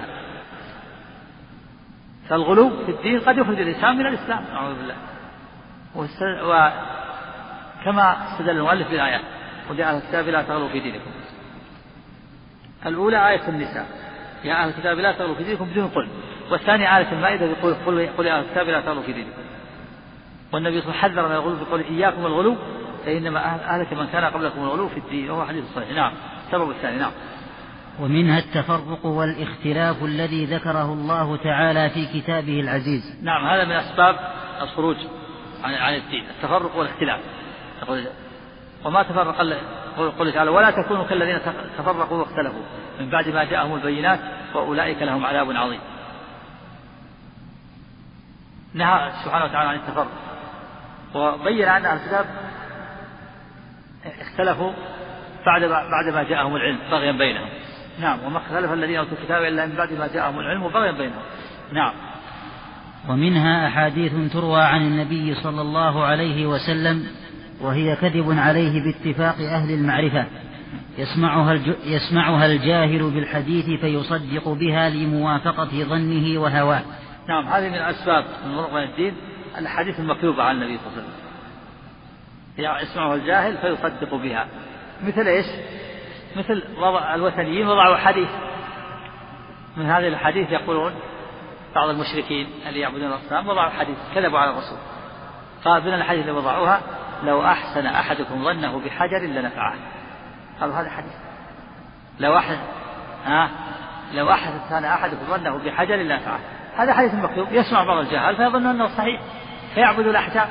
فالغلو في الدين قد يخرج الإنسان من الإسلام، أعوذ بالله. وكما استدل المؤلف بالآيات: قل يا أهل الكتاب لا تغلوا في دينكم. الأولى آية النساء: يا أهل الكتاب لا تغلوا في دينكم بدون قل. والثانية آية المائدة يقول: قل يا أهل الكتاب لا تغلوا في دينكم. والنبي صلى الله عليه وسلم حذر من الغلو بقول: إياكم الغلو فإنما أهلك من كان قبلكم الغلو في الدين، وهو حديث صحيح. نعم. السبب الثاني. نعم. ومنها التفرق والاختلاف الذي ذكره الله تعالى في كتابه العزيز. نعم، هذا من أسباب الخروج عن الدين، التفرق والاختلاف. وما تفرق قل تعالى: ولا تكونوا كالذين تفرقوا واختلفوا من بعد ما جاءهم البينات وأولئك لهم عذاب عظيم. نهى سبحانه وتعالى عن التفرق، وبين أن أهل الكتاب اختلفوا بعد ما جاءهم العلم بغيا بينهم. نعم. وما اختلف الذين أوتوا الكتاب إلا من بعد ما جاءهم العلم بغيا بينهم. نعم. ومنها أحاديث تروى عن النبي صلى الله عليه وسلم وهي كذب عليه باتفاق أهل المعرفة، يسمعها الجاهل بالحديث فيصدق بها لموافقة ظنه وهواه. نعم، هذه من أسباب المرق من الدين الحديث المكذوبة عن النبي صلى الله عليه وسلم، يسمعها الجاهل فيصدق بها. مثل إيش؟ مثل الوثنيين وضعوا حديث من هذه الحديث، يقولون بعض المشركين اللي يعبدون الأصنام وضعوا حديث كذبوا على الرسول، قال من الحديث اللي وضعوها: لو أحسن أحدكم ظنه بحجر لنفعه. قالوا هذا حديث لو أحسن أحدكم ظنه بحجر لنفعه. هذا حديث مكتوب، يسمع بعض الجهال فيظن أنه صحيح فيعبد الأحجار.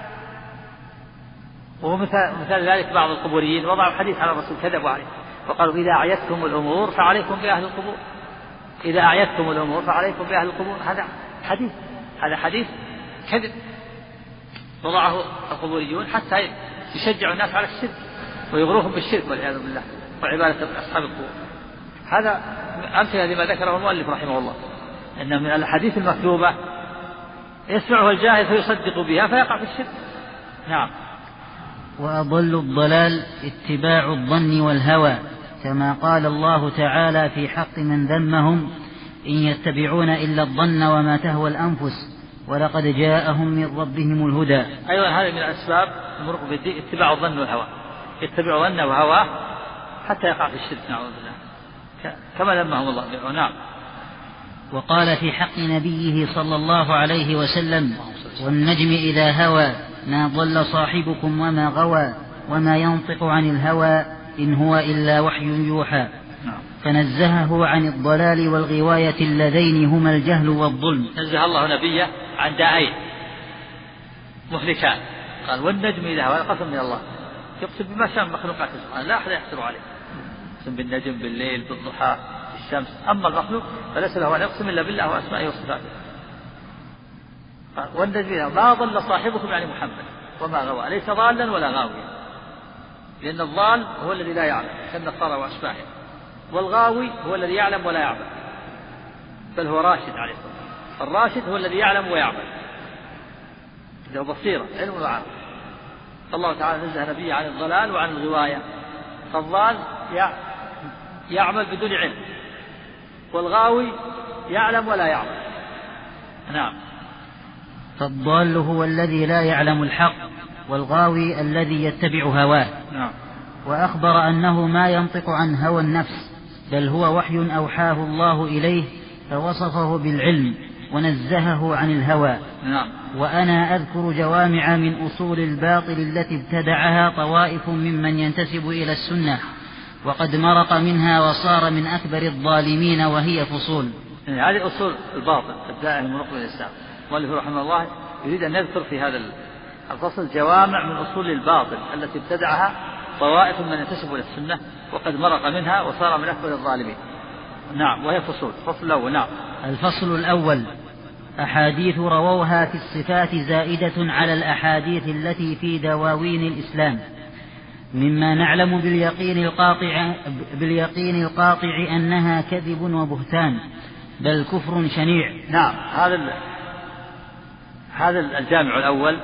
ومثال ذلك بعض القبوريين وضعوا حديث على الرسول كذبوا عليه، وقالوا: إذا أعيتكم الأمور فعليكم بأهل القبور، إذا أعيتكم الأمور فعليكم بأهل القبور. هذا حديث كذب وضعه القبوريون حتى يشجعوا الناس على الشرك ويغروهم بالشرك والعياذ بالله وعبادة أصحاب القبور. هذا أمثلة لما ذكره المؤلف رحمه الله، أن من الحديث المكذوبة يسمعه الجاهل فيصدق بها فيقع في الشرك. نعم. وأضل الضلال اتباع الظن والهوى، كما قال الله تعالى في حق من ذمهم: إن يتبعون إلا الظن وما تهوى الأنفس ولقد جاءهم من ربهم الهدى. أيضا هذه من أسباب المرق بالدين اتباع الظن والهوى، يتبع ظنه وهواه حتى يقع في الشرك، نعوذ بالله، كما ذمهم الله به. نعم. وقال في حق نبيه صلى الله عليه وسلم: والنجم إذا هوى ما ضل صاحبكم وما غوى وما ينطق عن الهوى إن هو إلا وحي يوحى. فنزهه عن الضلال والغواية اللذين هما الجهل والظلم. نزه الله نبيه عن داعين مهلكان، قال: والنجم إذا هوى، قسم من الله يقسم بما شاء مخلوقاته سبحانه لا أحد يحصر عليه، يقسم بالنجم، بالليل، بالضحى، بالشمس. أما المخلوق فليس له أن يقسم إلا بالله وأسمائه وصفاته. والنجم ما ضل صاحبكم يعني محمد وما غوى، ليس ضالا ولا غاويا، لأن الضال هو الذي لا يعلم كالنصارى وأشباههم، والغاوي هو الذي يعلم ولا يعمل، بل هو راشد عليه الصلاة والسلام. الراشد هو الذي يعلم ويعمل، له بصيرة علم وعمل. فالله تعالى نزه نبيه عن الضلال وعن الغواية. فالضال يعمل بدون علم، والغاوي يعلم ولا يعمل. نعم. فالضال هو الذي لا يعلم الحق، والغاوي الذي يتبع هواه. نعم. وأخبر أنه ما ينطق عن هوى النفس، بل هو وحي أوحاه الله إليه، فوصفه بالعلم ونزهه عن الهوى. نعم. وأنا أذكر جوامع من أصول الباطل التي ابتدعها طوائف ممن ينتسب إلى السنة، وقد مرق منها وصار من أكبر الظالمين، وهي فصول. هذه أصول الباطل الداعي المرق إلى الإسلام. والله رحمه الله يريد أن يذكر في هذا الفصل جوامع من أصول الباطل التي ابتدعها طوائف من ينتسب إلى السنة، وقد مرق منها وصار من أكبر الظالمين. نعم. وهي فصول. الفصل الأول. نعم. الفصل الأول: أحاديث رووها في الصفات زائدة على الأحاديث التي في دواوين الإسلام، مما نعلم باليقين القاطع أنها كذب وبهتان بل كفر شنيع. نعم. هذا الجامع الأول،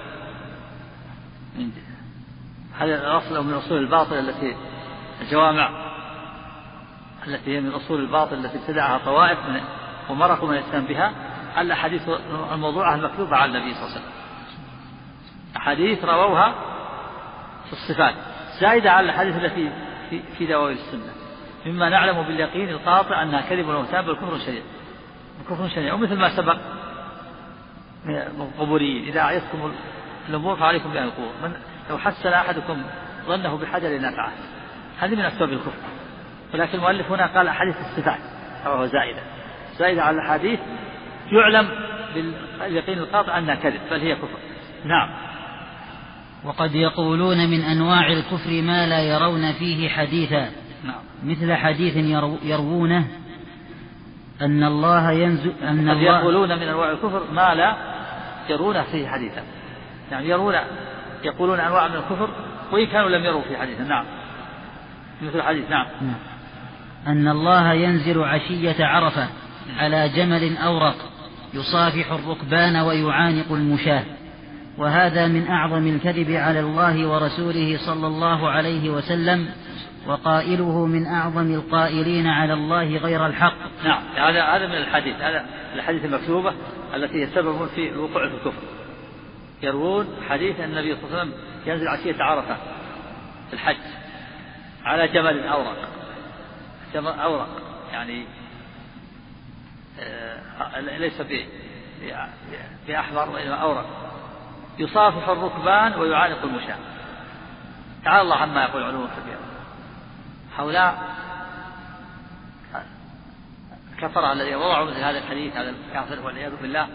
هذا الأصل من أصول الباطل التي الجوامع التي هي من أصول الباطل التي ابتدعها طوائف ومرقوا من الإسلام بها، الأحاديث الموضوعة المكذوبة على النبي صلى الله عليه وسلم، أحاديث رووها في الصفات زائدة على الأحاديث التي في دواوين السنة، مما نعلم باليقين القاطع أنها كذب وبهتان بل كفر شنيع. ومثل ما سبق من القبوريين، إذا أعيتكم الأمور فعليكم بأهل القبور، لو حسن أحدكم ظنه بحجر نفعه، هذه من أسباب الكفر. ولكن المؤلف هنا قال أحاديث الصفات وهو زائدة على الحديث يعلم باليقين القاطع أنها كذب بل هي كفر. نعم. وقد يقولون من أنواع الكفر ما لا يرون فيه حديثا. نعم. مثل حديث يروونه أن الله ينزل قد يقولون من أنواع الكفر ما لا يرون فيه حديثا، يعني يقولون أنواع من الكفر وإن كانوا لم يروا فيه حديثا. نعم. مثل الحديث. نعم. أن الله ينزل عشية عرفة على جمل أورق يصافح الركبان ويعانق المشاة، وهذا من أعظم الكذب على الله ورسوله صلى الله عليه وسلم، وقائله من أعظم القائلين على الله غير الحق. نعم. هذا من الحديث، هذا الحديث المكتوبة التي هي سبب في الوقوع في الكفر. يروون حديث النبي صلى الله عليه وسلم ينزل عشية عرفة في الحج على جمل أورق يعني ليس بأحمر وإنما أورق، يصافح الركبان ويعانق المشاة. تعالى الله عما يقول علوا كبيرا. هؤلاء كفر الذين وضعوا مثل هذا الحديث، هذا الكافر والعياذ بالله،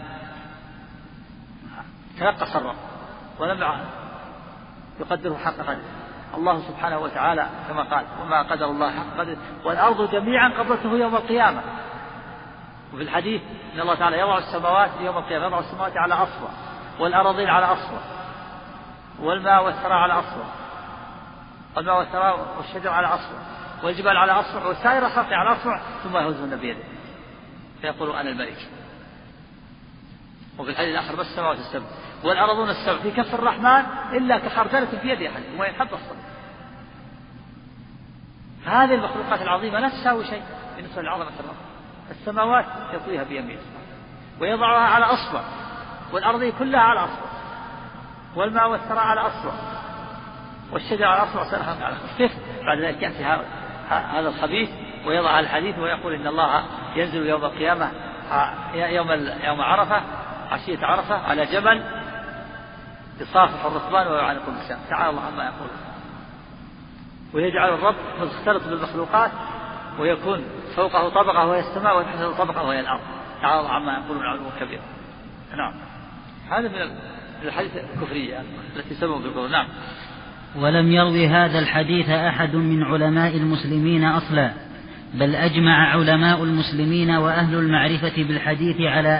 تنقص الرب ولم يقدره حق قدره. الله سبحانه وتعالى كما قال وما قدر الله حق قدره والأرض جميعا قبضته يوم القيامة. وفي الحديث إن الله تعالى يضع السماوات يوم القيامة، يضع السماوات على أصفى والأراضين على أصفى والماء والثرى على أصفى، والماء والثرى والشجر على أصفى والجبال على أصفى وسائر الخلق على أصفى، ثم يهزهن بيده فيقول أنا الملك. وفي الحديث الآخر بس السماوات السبع والأرضون السبع في كف الرحمن إلا كخردلة في يد أحد وإن حب الصدر. هذه المخلوقات العظيمة لا تساوي شيء بالنسبة لعظمة الرب. السماوات يطويها بيمينه ويضعها على أصفى، والأرض كلها على أصفى، والماء والثرى على أصفى، والشجر على أصفى، وسائر على أصفى. كيف بعد ذلك يأتي هذا الخبيث ويضع الحديث ويقول إن الله ينزل يوم القيامة يوم عرفة عشية عرفة على جبل يصافح الركبان ويعانق المشاة. تعالى الله عما يقول. ويجعل الرب مختلط بالمخلوقات ويكون فوقه طبقة وهي السماء وتحته طبقة وهي الأرض. تعالى الله عما يقولون علوا كبيرا. نعم. هذا من الحديث الكفرية التي سببوا بالكفر. نعم. ولم يروي هذا الحديث أحد من علماء المسلمين أصلا، بل أجمع علماء المسلمين وأهل المعرفة بالحديث على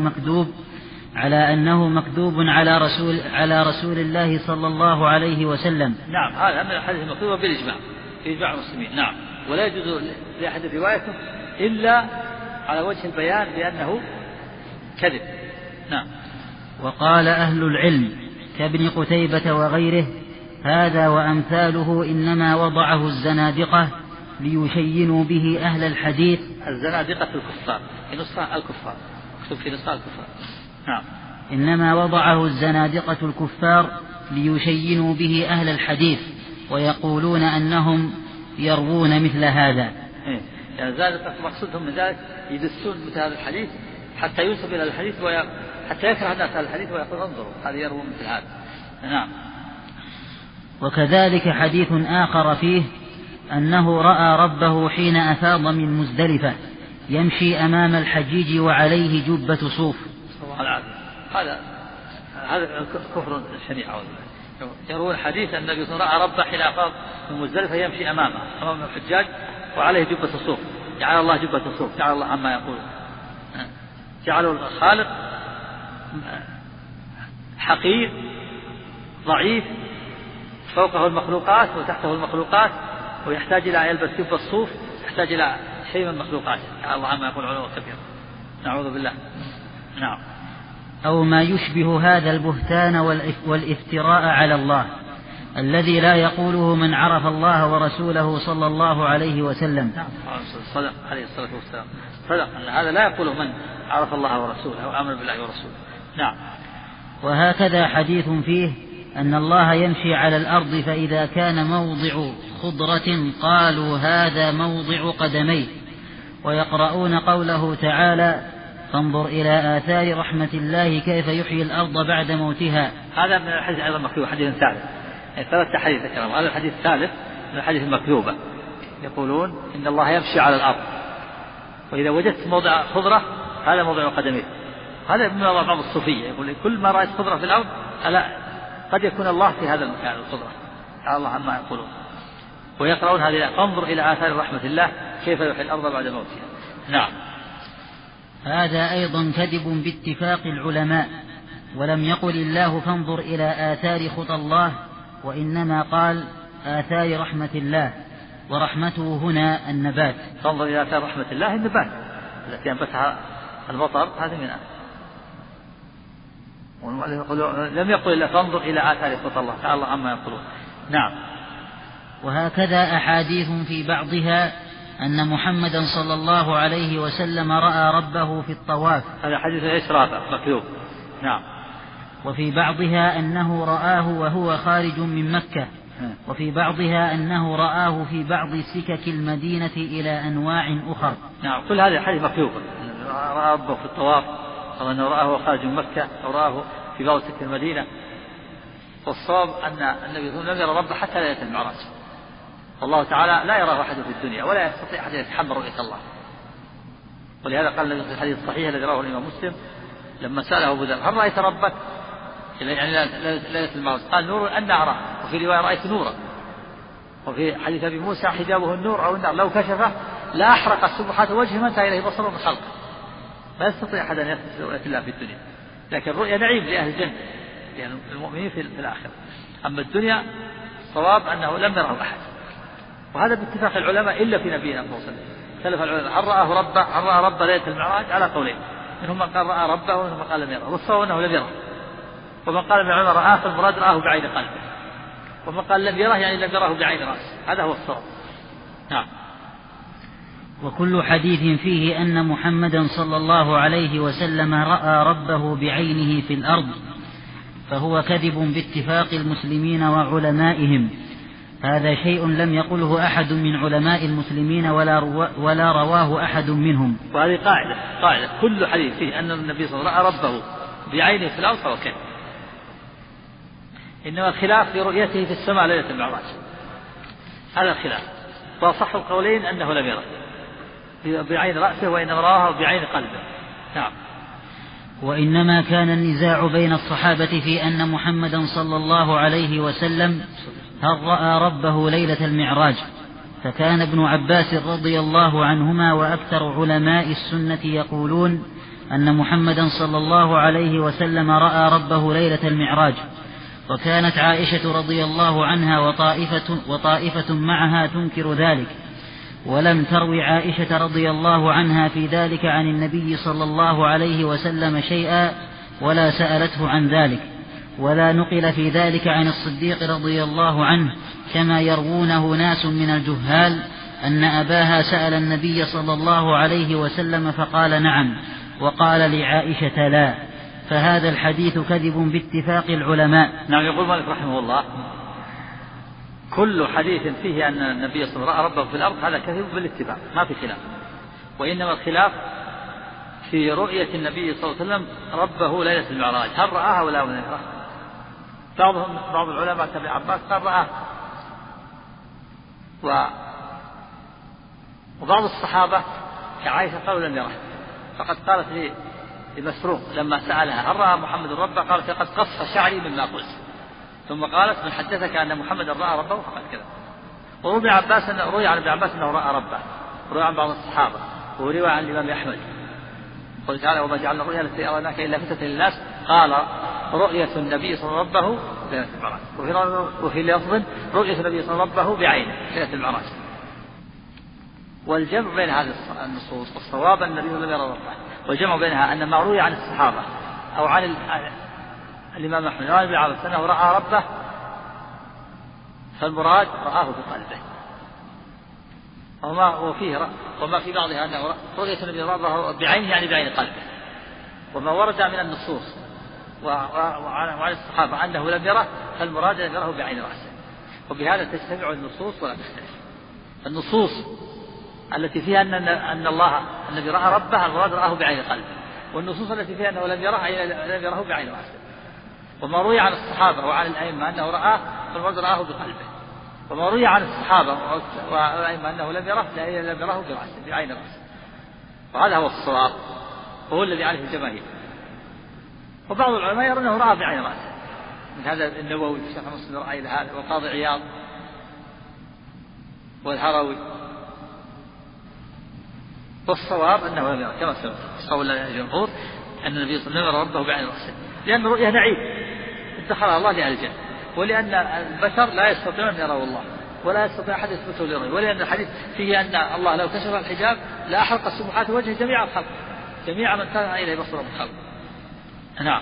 أنه مكذوب على رسول الله صلى الله عليه وسلم. نعم. هذا من الحديث المكذوب بالإجماع في إجماع المسلمين. نعم. ولا يجوز لأحد روايته إلا على وجه البيان بأنه كذب. نعم. وقال أهل العلم كابن قتيبة وغيره هذا وأمثاله إنما وضعه الزنادقة ليشينوا به أهل الحديث. الزنادقة الكفار، في نسخة الكفار، مكتوب في نسخة الكفار. نعم. إنما وضعه الزنادقة الكفار ليشينوا به أهل الحديث ويقولون أنهم يروون مثل هذا. يعني ذلك مقصودهم من ذلك يدسون مثل هذا الحديث حتى ينسب إلى الحديث حتى يكره الناس هذا الحديث ويقول انظروا هذا يروون مثل هذا. نعم. وكذلك حديث آخر فيه أنه رأى ربه حين أفاض من مزدلفة يمشي أمام الحجيج وعليه جبة صوف. هذا كفر شنيع. يروون حديث النبي صلى الله عليه وسلم رأى ربه حين أفاض من مزدلفة يمشي أمام الحجاج وعليه جبة صوف. جعل الله جبة صوف. جعل الله عما يقول. جعلوا الخالق حقير ضعيف فوقه المخلوقات وتحته المخلوقات، ويحتاج إلى يلبس جبة الصوف، يحتاج إلى شيء من المخلوقات. الله عما يقول علوا كبيرا. نعوذ بالله. نعم. أو ما يشبه هذا البهتان والافتراء على الله الذي لا يقوله من عرف الله ورسوله صلى الله عليه وسلم. صدق عليه الصلاة والسلام، صدق أن هذا لا يقوله من عرف الله ورسوله وآمن بالله ورسوله. نعم. وهكذا حديث فيه أن الله يمشي على الأرض فإذا كان موضع خضرة قالوا هذا موضع قدميه، ويقرؤون قوله تعالى فانظر إلى آثار رحمة الله كيف يحيي الأرض بعد موتها. هذا من الحديث أيضا مكذوب، حديث ثالث، يعني ثلاثة حديث ذكرهم. هذا الحديث الثالث من الحديث المكذوبة، يقولون إن الله يمشي على الأرض وإذا وجدت موضع خضرة هذا موضع قدميه. هذا من بعض الصوفية يقول كل ما رأيت خضرة في الأرض ألا قد يكون الله في هذا المكان الخضرة، تعالى الله عما يقولون. ويقرؤون هذه فانظر إلى آثار رحمة الله كيف يحيي الأرض بعد موتها. نعم. هذا أيضا كذب باتفاق العلماء، ولم يقل الله فانظر إلى آثار خطى الله، وإنما قال آثار رحمة الله، ورحمته هنا النبات. فانظر إلى آثار رحمة الله النبات التي ينبتها المطر، هذه منها. لم يقل إلا فانظر إلى آثار خطى الله، تعالى الله عما يقولون. نعم. وهكذا أحاديث في بعضها أن محمدا صلى الله عليه وسلم رأى ربه في الطواف. هذا حديث إسراف مكذوب. نعم. وفي بعضها أنه رآه وهو خارج من مكة، وفي بعضها أنه رآه في بعض سكك المدينة إلى أنواع أخر. نعم. كل هذه الحديث مكذوب. رأى ربه في الطواف، أو أنه رآه خارج من مكة، أو رآه في بعض سكك المدينة. والصواب أن النبي صلى الله عليه وسلم لم يرى ربه حتى ليلة المعراج. الله تعالى لا يراه أحد في الدنيا ولا يستطيع أحد يتحمل رؤية الله. ولهذا قال النبي في الحديث الصحيح الذي رواه الإمام مسلم لما سأله أبو ذر هل رأيت ربك؟ يعني ليلة المعراج قال نور أن أراه، وفي رواية رأيت نورا، وفي حديث أبي موسى حجابه النور أو النار لو كشفه لا أحرق سبحات وجهه ما انتهى إليه بصره من خلقه. لا يستطيع أحد أن يثبت رؤية الله في الدنيا، لكن الرؤية نعيم لأهل الجنة يعني المؤمنين في الآخرة. أما الدنيا صواب أنه لم يره أحد، وهذا باتفاق العلماء إلا في نبينا صلى الله عليه وسلم. اختلف العلماء هل رأى رب ليلة المعراج على قولين، منهم من قال رأى ربه ومنهم من قال لم يره، والصواب أنه لم يره. ومن قال من العلماء رآه فالمراد رآه بعين قلبه، ومن قال لم يره يعني لم يره بعين رأسه، هذا هو الصواب. نعم. وكل حديث فيه أن محمدا صلى الله عليه وسلم رأى ربه بعينه في الأرض فهو كذب باتفاق المسلمين وعلمائهم. هذا شيء لم يقله أحد من علماء المسلمين ولا رواه أحد منهم. وهذه قاعدة كل حديث فيه أن النبي صلى الله عليه وسلم رأى ربه بعينه في الأرض فهو كذب. إنما الخلاف في رؤيته في السماء ليلة المعراج، هذا الخلاف. وصح القولين أنه لم يره بعين رأسه وإنما رآه بعين قلبه. نعم. وإنما كان النزاع بين الصحابة في أن محمدا صلى الله عليه وسلم هل رأى ربه ليلة المعراج، فكان ابن عباس رضي الله عنهما وأكثر علماء السنة يقولون أن محمدا صلى الله عليه وسلم رأى ربه ليلة المعراج، وكانت عائشة رضي الله عنها وطائفة معها تنكر ذلك، ولم تروي عائشة رضي الله عنها في ذلك عن النبي صلى الله عليه وسلم شيئا ولا سألته عن ذلك، ولا نقل في ذلك عن الصديق رضي الله عنه كما يروونه ناس من الجهال أن أباها سأل النبي صلى الله عليه وسلم فقال نعم، وقال لعائشة لا. فهذا الحديث كذب باتفاق العلماء. نعم. يقول مالك رحمه الله كل حديث فيه أن النبي صلى الله عليه وسلم رأى ربه في الأرض هذا كذب بالاتفاق، ما في خلاف. وإنما الخلاف في رؤية النبي صلى الله عليه وسلم ربه ليلة المعراج، هل رآها ولا لم يرها؟ بعض العلماء كابن عباس قال رآه، وبعض الصحابة كعائشة قالوا لم يره. فقد قالت لمسروق لما سألها هل رأى محمد ربه قالت قد قص شعري مما قلت، ثم قالت من حدثك أن محمد رأى ربه فقد كذب. وروي عن ابن عباس أنه رأى ربه، روي عن بعض الصحابة، وروي عن الإمام أحمد قال تعالى وما جعلنا الرؤيا التي أريناك إلا فتنة للناس قال رؤية النبي صلى الله عليه وسلم ربه ليلة المعراج وفي لفظ رؤية النبي صلى الله عليه وسلم ربه بعينه ليلة المعراج. والجمع بين هذه النصوص والصواب أن النبي لم يرى ربه، والجمع بينها أن ما روي عن الصحابة أو عن الإمام أحمد بن عباس أنه رأى ربه فالمراد رآه بقلبه، وما في بعضها أنه رؤية النبي ربه بعينه يعني بعين قلبه، وما ورد من النصوص وعن الصحابة أنه لم يره فالمراد أن يره بعين رأسه. وبهذا تجتمع النصوص ولا تختلف. النصوص التي فيها أن الله الذي رأى ربه المراد رآه بعين قلبه، والنصوص التي فيها أنه لم يره بعين رأسه. وما روي عن الصحابة وعن الأئمة أنه رآه فالمراد رآه بقلبه، وما روي عن الصحابة والأئمة أنه لم يره برأسه بعين رأسه. وهذا هو الصواب وهو الذي عليه الجماهير. وبعض العلماء يرون أنه رأى بعين رأسه، من هذا النووي في شرح مسلم رأي هذا، والقاضي عياض والهروي. والصواب أنه لم يره كما سبق قول الجمهور أن النبي صلى الله عليه وسلم ربه بعين رأسه، لأن الرؤية نعيم ادخرها الله لأهل الجنة، ولأن البشر لا يستطيعون أن يروا الله ولا يستطيع أحد يثبته لرؤيه، ولأن الحديث فيه أن الله لو كشف الحجاب لأحرق السبحات وجه جميع الخلق جميع من كان إليه بصر الخلق. نعم.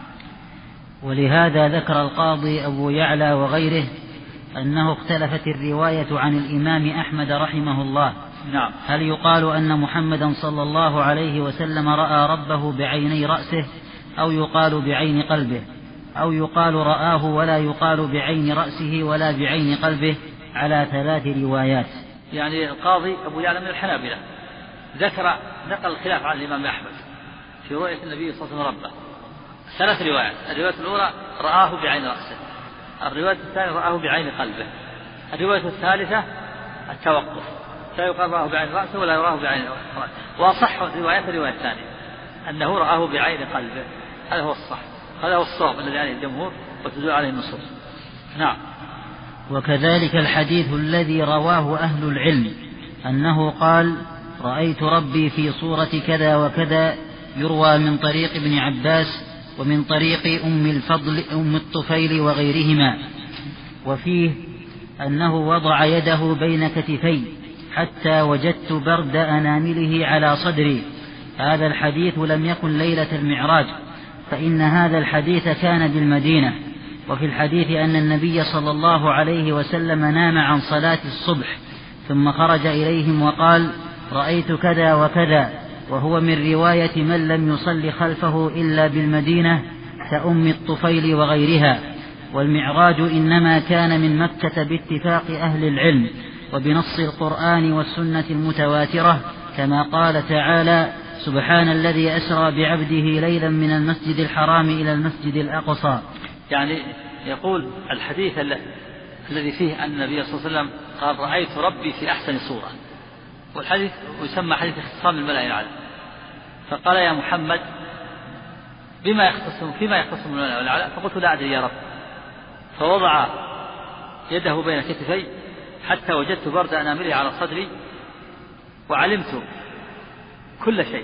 ولهذا ذكر القاضي أبو يعلى وغيره أنه اختلفت الرواية عن الإمام أحمد رحمه الله. نعم. هل يقال أن محمدا صلى الله عليه وسلم رأى ربه بعيني رأسه، أو يقال بعين قلبه، أو يقال رآه ولا يقال بعين رأسه ولا بعين قلبه، على 3 روايات. يعني القاضي أبو يعلى من الحنابلة نقل الخلاف عن الإمام أحمد في رؤية النبي صلى الله عليه وسلم ربه 3 روايات. الرواية الأولى رآه بعين رأسه، الرواية الثانية رآه بعين قلبه، الرواية الثالثة التوقف، لا يقال رآه بعين رأسه ولا يراه بعين رأسه. وأصح الروايات الرواية الثانية أنه رآه بعين قلبه، هذا هو الصح، هذا هو الصواب الذي عليه الجمهور وتدل عليه النصوص. نعم. وكذلك الحديث الذي رواه أهل العلم أنه قال رأيت ربي في صورة كذا وكذا، يروى من طريق ابن عباس ومن طريق أم الطفيل وغيرهما، وفيه أنه وضع يده بين كتفي حتى وجدت برد أنامله على صدري. هذا الحديث لم يكن ليلة المعراج، فإن هذا الحديث كان بالمدينة. وفي الحديث أن النبي صلى الله عليه وسلم نام عن صلاة الصبح ثم خرج إليهم وقال رأيت كذا وكذا، وهو من رواية من لم يصل خلفه إلا بالمدينة كأم الطفيل وغيرها. والمعراج إنما كان من مكة باتفاق أهل العلم وبنص القرآن والسنة المتواترة، كما قال تعالى سبحان الذي أسرى بعبده ليلا من المسجد الحرام إلى المسجد الأقصى. يعني يقول الحديث الذي فيه أن النبي صلى الله عليه وسلم قال رأيت ربي في أحسن صورة، والحديث يسمى حديث اختصام الملأ الأعلى. فقال يا محمد فيما يختصم الملأ الأعلى؟ فقلت لا أدري يا رب. فوضع يده بين كتفي حتى وجدت برد أنامله على صدري وعلمت كل شيء.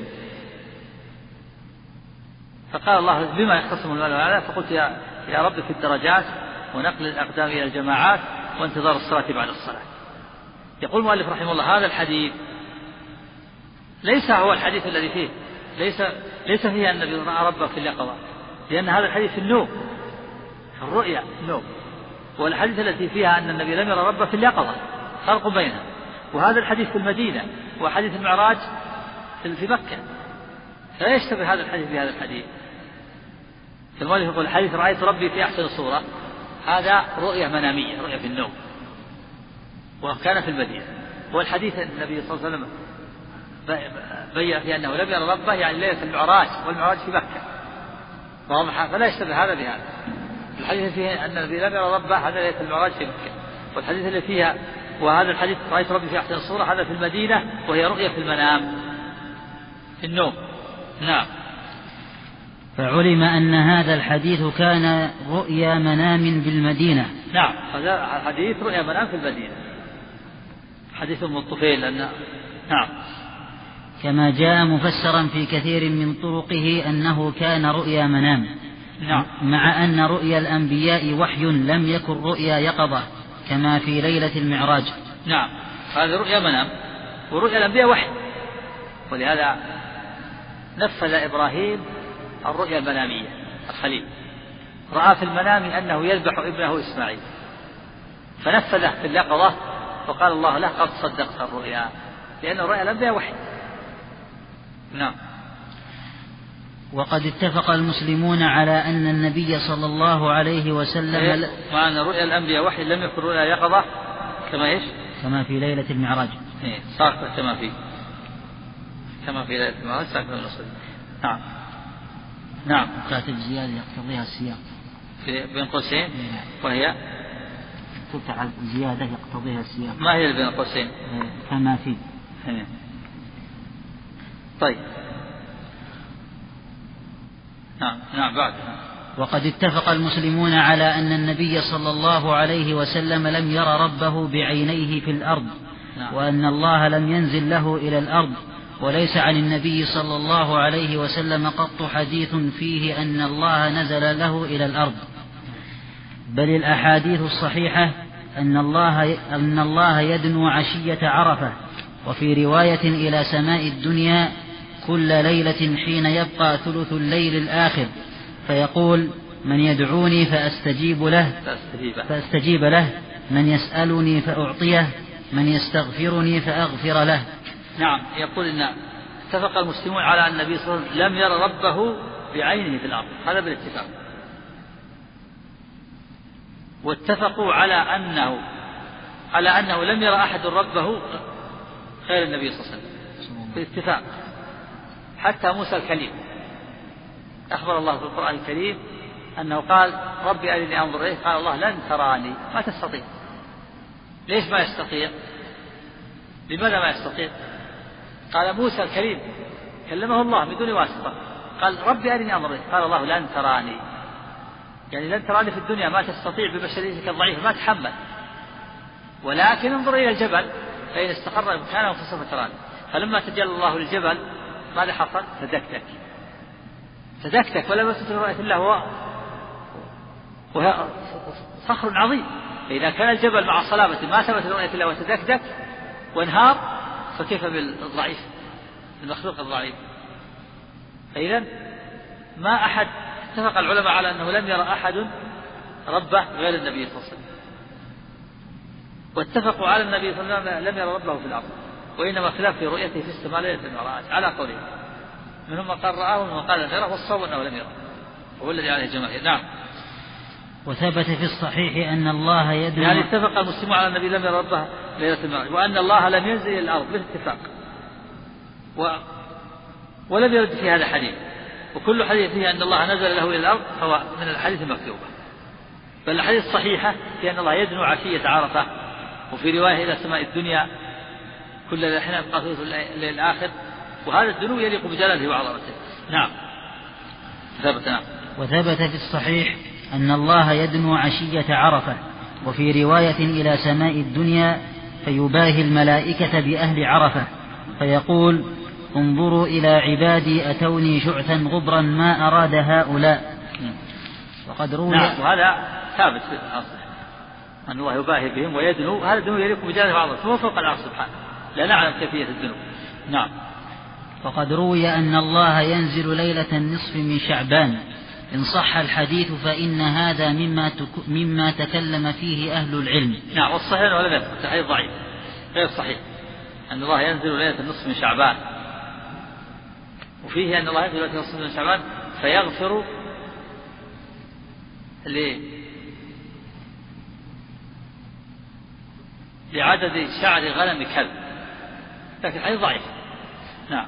فقال الله بما يختصم الملأ الأعلى؟ فقلت يا رب في الدرجات ونقل الأقدام إلى الجماعات وانتظار الصلاة بعد الصلاة. يقول المؤلف رحمه الله هذا الحديث ليس هو الحديث الذي فيه ليس فيه أن النبي رأى ربه في اليقظة، لأن هذا الحديث في النوم، في الرؤيا النوم، والحديث التي فيها أن النبي لم يرى ربه في اليقظة، فرق بينها. وهذا الحديث في المدينة، وحديث المعراج في مكة، فلا يشتبه هذا الحديث بهذا الحديث. المؤلف يقول الحديث رأيت ربي في أحسن صورة، هذا رؤية منامية، رؤية في النوم، وكان في المدينة. والحديث النبي صلى الله عليه وسلم بين في أنه لم يرى ربه يعني ليلة المعراج، والمعراج في مكة، فلا يشتبه هذا بهذا. الحديث فيه أن النبي لم يرى ربه هذا ليلة المعراج في مكة، والحديث اللي فيها وهذا الحديث رأيت ربي في أحسن صورة هذا في المدينة، وهي رؤية في المنام في النوم. نعم. فعلم أن هذا الحديث كان رؤيا منام بالمدينة. نعم، هذا حديث رؤيا منام في المدينة، حديث أم الطفيل. نعم. كما جاء مفسرا في كثير من طرقه أنه كان رؤيا منام. نعم. مع أن رؤيا الأنبياء وحي لم يكن رؤيا يقظة كما في ليلة المعراج. نعم، هذه رؤيا منام، ورؤيا الأنبياء وحي، ولهذا نفذ إبراهيم الرؤيا المنامية. الخليل رأى في المنام أنه يذبح ابنه إسماعيل، فنفذه في اليقظة، وقال الله له قد صدقت الرؤيا، لأن رؤيا الأنبياء وحي. نعم. وقد اتفق المسلمون على أن النبي صلى الله عليه وسلم وأن رؤيا الأنبياء وحي لم يكن رؤيا يقظة كما في ليلة المعراج. صار كما في ليلة المعراج صار كما نصل. نعم. نعم. كاتب زيادة يقتضيها السياق بين قوسين، وهي تفتح زيادة يقتضيها السياق. ما هي بين قوسين؟ كما في. طيب. نعم بعد. وقد اتفق المسلمون على أن النبي صلى الله عليه وسلم لم ير ربه بعينيه في الأرض. نعم. وأن الله لم ينزل له إلى الأرض، وليس عن النبي صلى الله عليه وسلم قط حديث فيه أن الله نزل له إلى الأرض، بل الأحاديث الصحيحة أن الله يدنو عشية عرفة، وفي رواية إلى سماء الدنيا كل ليلة حين يبقى ثلث الليل الآخر، فيقول: من يدعوني فأستجيب له، من يسألني فأعطيه، من يستغفرني فأغفر له. نعم. يقول إن اتفق المسلمون على أن النبي صلى الله عليه وسلم لم ير ربه بعينه في الأرض، هذا بالاتفاق. واتفقوا على أنه لم ير أحد ربه غير النبي صلى الله عليه وسلم بالاتفاق. حتى موسى الكليم أخبر الله في القرآن الكريم أنه قال: ربي أرني أنظر إليك، قال الله: لن تراني، ما تستطيع. ليش ما يستطيع؟ لماذا ما يستطيع؟ قال موسى الكليم كلمه الله بدون واسطة، قال: ربي أرني أنظر إليك، قال الله: لن تراني، يعني لن تراني في الدنيا، ما تستطيع ببشريتك الضعيفة، ما تحمل، ولكن انظر إلى الجبل فإن استقر مكانه فسوف تراني. فلما تجلى الله للجبل ماذا حصل؟ تدكتك ولم يستطع رؤية الله، وهو صخر عظيم. فإذا كان الجبل مع صلابة ما ثبت رؤية الله وتدكتك وانهار، فكيف بالضعيف، المخلوق الضعيف؟ فإذا ما أحد، اتفق العلماء على أنه لم يرى أحد ربه غير النبي صلى الله عليه وسلم، واتفقوا على النبي صلى الله عليه وسلم لم يرى ربه في الأرض، وإنما خلاف في رؤيته في السماء ليلة المعراج على قوله، منهم من قال رآه ومن قال لم يره، والصواب أنه لم يره، وهو الذي عليه الجماهير. نعم. وثبت في الصحيح أن الله يدعو، يعني اتفق المسلمون على النبي لم يرى ربه ليلة المعراج، وأن الله لم ينزل إلى الأرض بالاتفاق، ولم يرد في هذا حديث، وكل حديث فيه أن الله نزل له إلى الأرض فهو من الحديث المكذوبة، بل الحديث الصحيحة في أن الله يدنو عشية عرفة، وفي رواية إلى سماء الدنيا كل حين يبقى ثلث الليل الآخر، وهذا الدنو يليق بجلاله وعظمته. نعم. وثبت في الصحيح أن الله يدنو عشية عرفة، وفي رواية إلى سماء الدنيا فيباهي الملائكة بأهل عرفة، فيقول: انظروا إلى عبادي أتوني شعثا غبرا ما أراد هؤلاء. وقد روي. نعم. وهذا ثابت في الأصل أن الله يباهي بهم ويدنو، هذا الدنو يليق بجلاله وعظمته، فهو فوق العرش سبحانه، لا نعلم كيفية الدنو. نعم. وقد روي أن الله ينزل ليلة النصف من شعبان، إن صح الحديث فإن هذا مما تكلم فيه أهل العلم. نعم. والصحيح أنه لم يثبت، حديث ضعيف غير صحيح، أن الله ينزل ليلة النصف من شعبان، وفيه أن الله ينزل ليلة النصف من شعبان فيغفر لعدد شعر غنم كلب، لكن حديث ضعيف. نعم.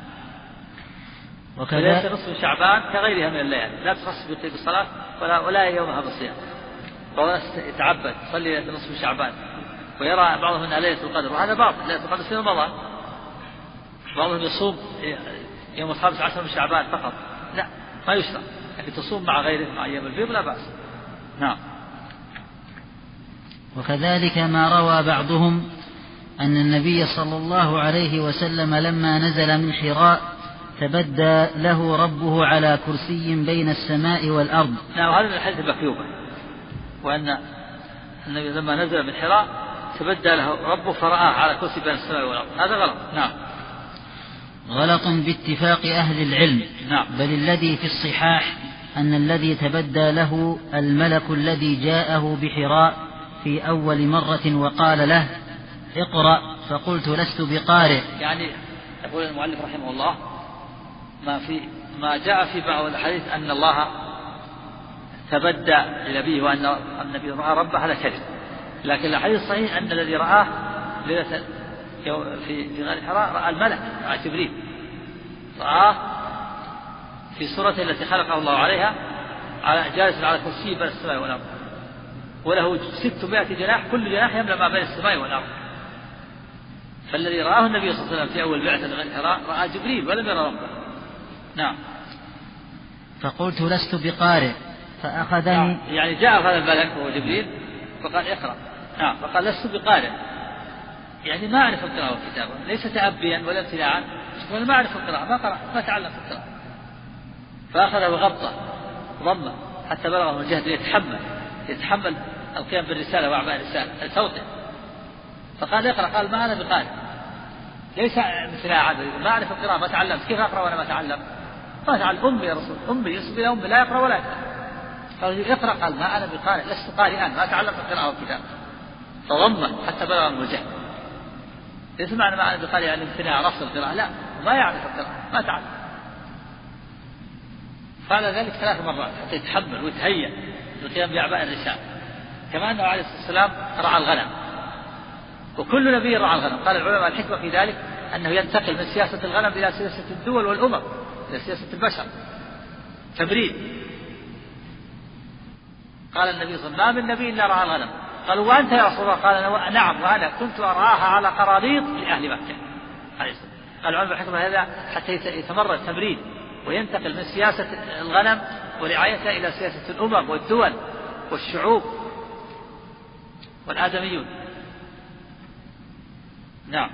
وليلة نصف شعبان كغيرها من الليالي، لا تخص بالصلاة ولا يومها بالصيام، فهو يتعبد يصلي ليلة نصف شعبان، ويرى بعضهم أنها ليلة القدر، وهذا باطل. ليلة القدر في رمضان، بعضهم يصوم يوم 15 من شعبان فقط، لا، ما يشرع، لكن تصوم مع غيره مع أيام البيض لا بأس. نعم. وكذلك ما روى بعضهم أن النبي صلى الله عليه وسلم لما نزل من حراء تبدى له ربه على كرسي بين السماء والأرض. نعم، هذا من الحديث المكتوبة، وأن النبي لما نزل من حراء تبدى له ربه فرآه على كرسي بين السماء والأرض. هذا غلط. نعم، غلط باتفاق أهل العلم. نعم. بل الذي في الصحاح أن الذي تبدى له الملك الذي جاءه بحراء في أول مرة وقال له اقرأ، فقلت لست بقارئ. يعني يقول المؤلف رحمه الله ما جاء في بعض الحديث أن الله تبدى لنبيه وأن النبي رأى ربه، هذا كذب. لكن الحديث الصحيح أن الذي رآه ليلة في غار حراء رأى الملك، رأى جبريل، رآه في صورته التي خلقه الله عليها جالس على كرسي بين السماء والأرض، وله 600 جناح، كل جناح يملأ ما بين السماء والأرض. فالذي رآه النبي صلى الله عليه وسلم في أول بعثة غار حراء رأى جبريل ولم يرى ربه. نعم. فقلت لست بقارئ فأخذني. يعني جاء هذا الملك وهو جبريل فقال اقرأ. نعم، فقال لست بقارئ، يعني ما أعرف القراءة والكتابة، ليس تأبيا ولا ابتلاعا، ما أعرف القراءة، ما قرأ، ما تعلم القراءة. فأخذه وغبطه ضمه حتى بلغه الجهد يتحمل القيام بالرسالة وأعباء الرسالة التوطئ. فقال اقرأ، قال ما أنا بقارئ، ليس ابتلاعا، ما أعرف القراءة، ما تعلمت، كيف أقرأ وأنا ما أتعلم؟ ما تعلم، أمي يا رسول، أمي يصب إلى أمي لا يقرأ ولا يكتب. قال اقرأ، قال ما أنا بقارئ، لست قارئا، ما تعلمت القراءة والكتابة. فضمه حتى بلغه الجهد. ليس معنى ما أنا بقارئ يعني امتناع رفض القراءة، لا، ما يعرف القراءة، ما تعلم. فعل ذلك 3 مرات حتى يتحمل ويتهيأ للقيام بأعباء الرسالة. كما أنه عليه الصلاة والسلام رعى الغنم، وكل نبي رعى الغنم. قال العلماء الحكمة في ذلك أنه ينتقل من سياسة الغنم إلى سياسة الدول والأمم، إلى سياسة البشر، تبريد. قال النبي صلى الله عليه وسلم ما من نبي إلا رعى الغنم. قالوا وأنت يا رسول الله؟ قال نعم، وأنا كنت أرعاها على قراريط لأهل مكة. قال العلماء الحكمة هذا حتى يتمرد التبريد وينتقل من سياسة الغنم ورعايتها إلى سياسة الأمم والدول والشعوب والآدميون. نعم.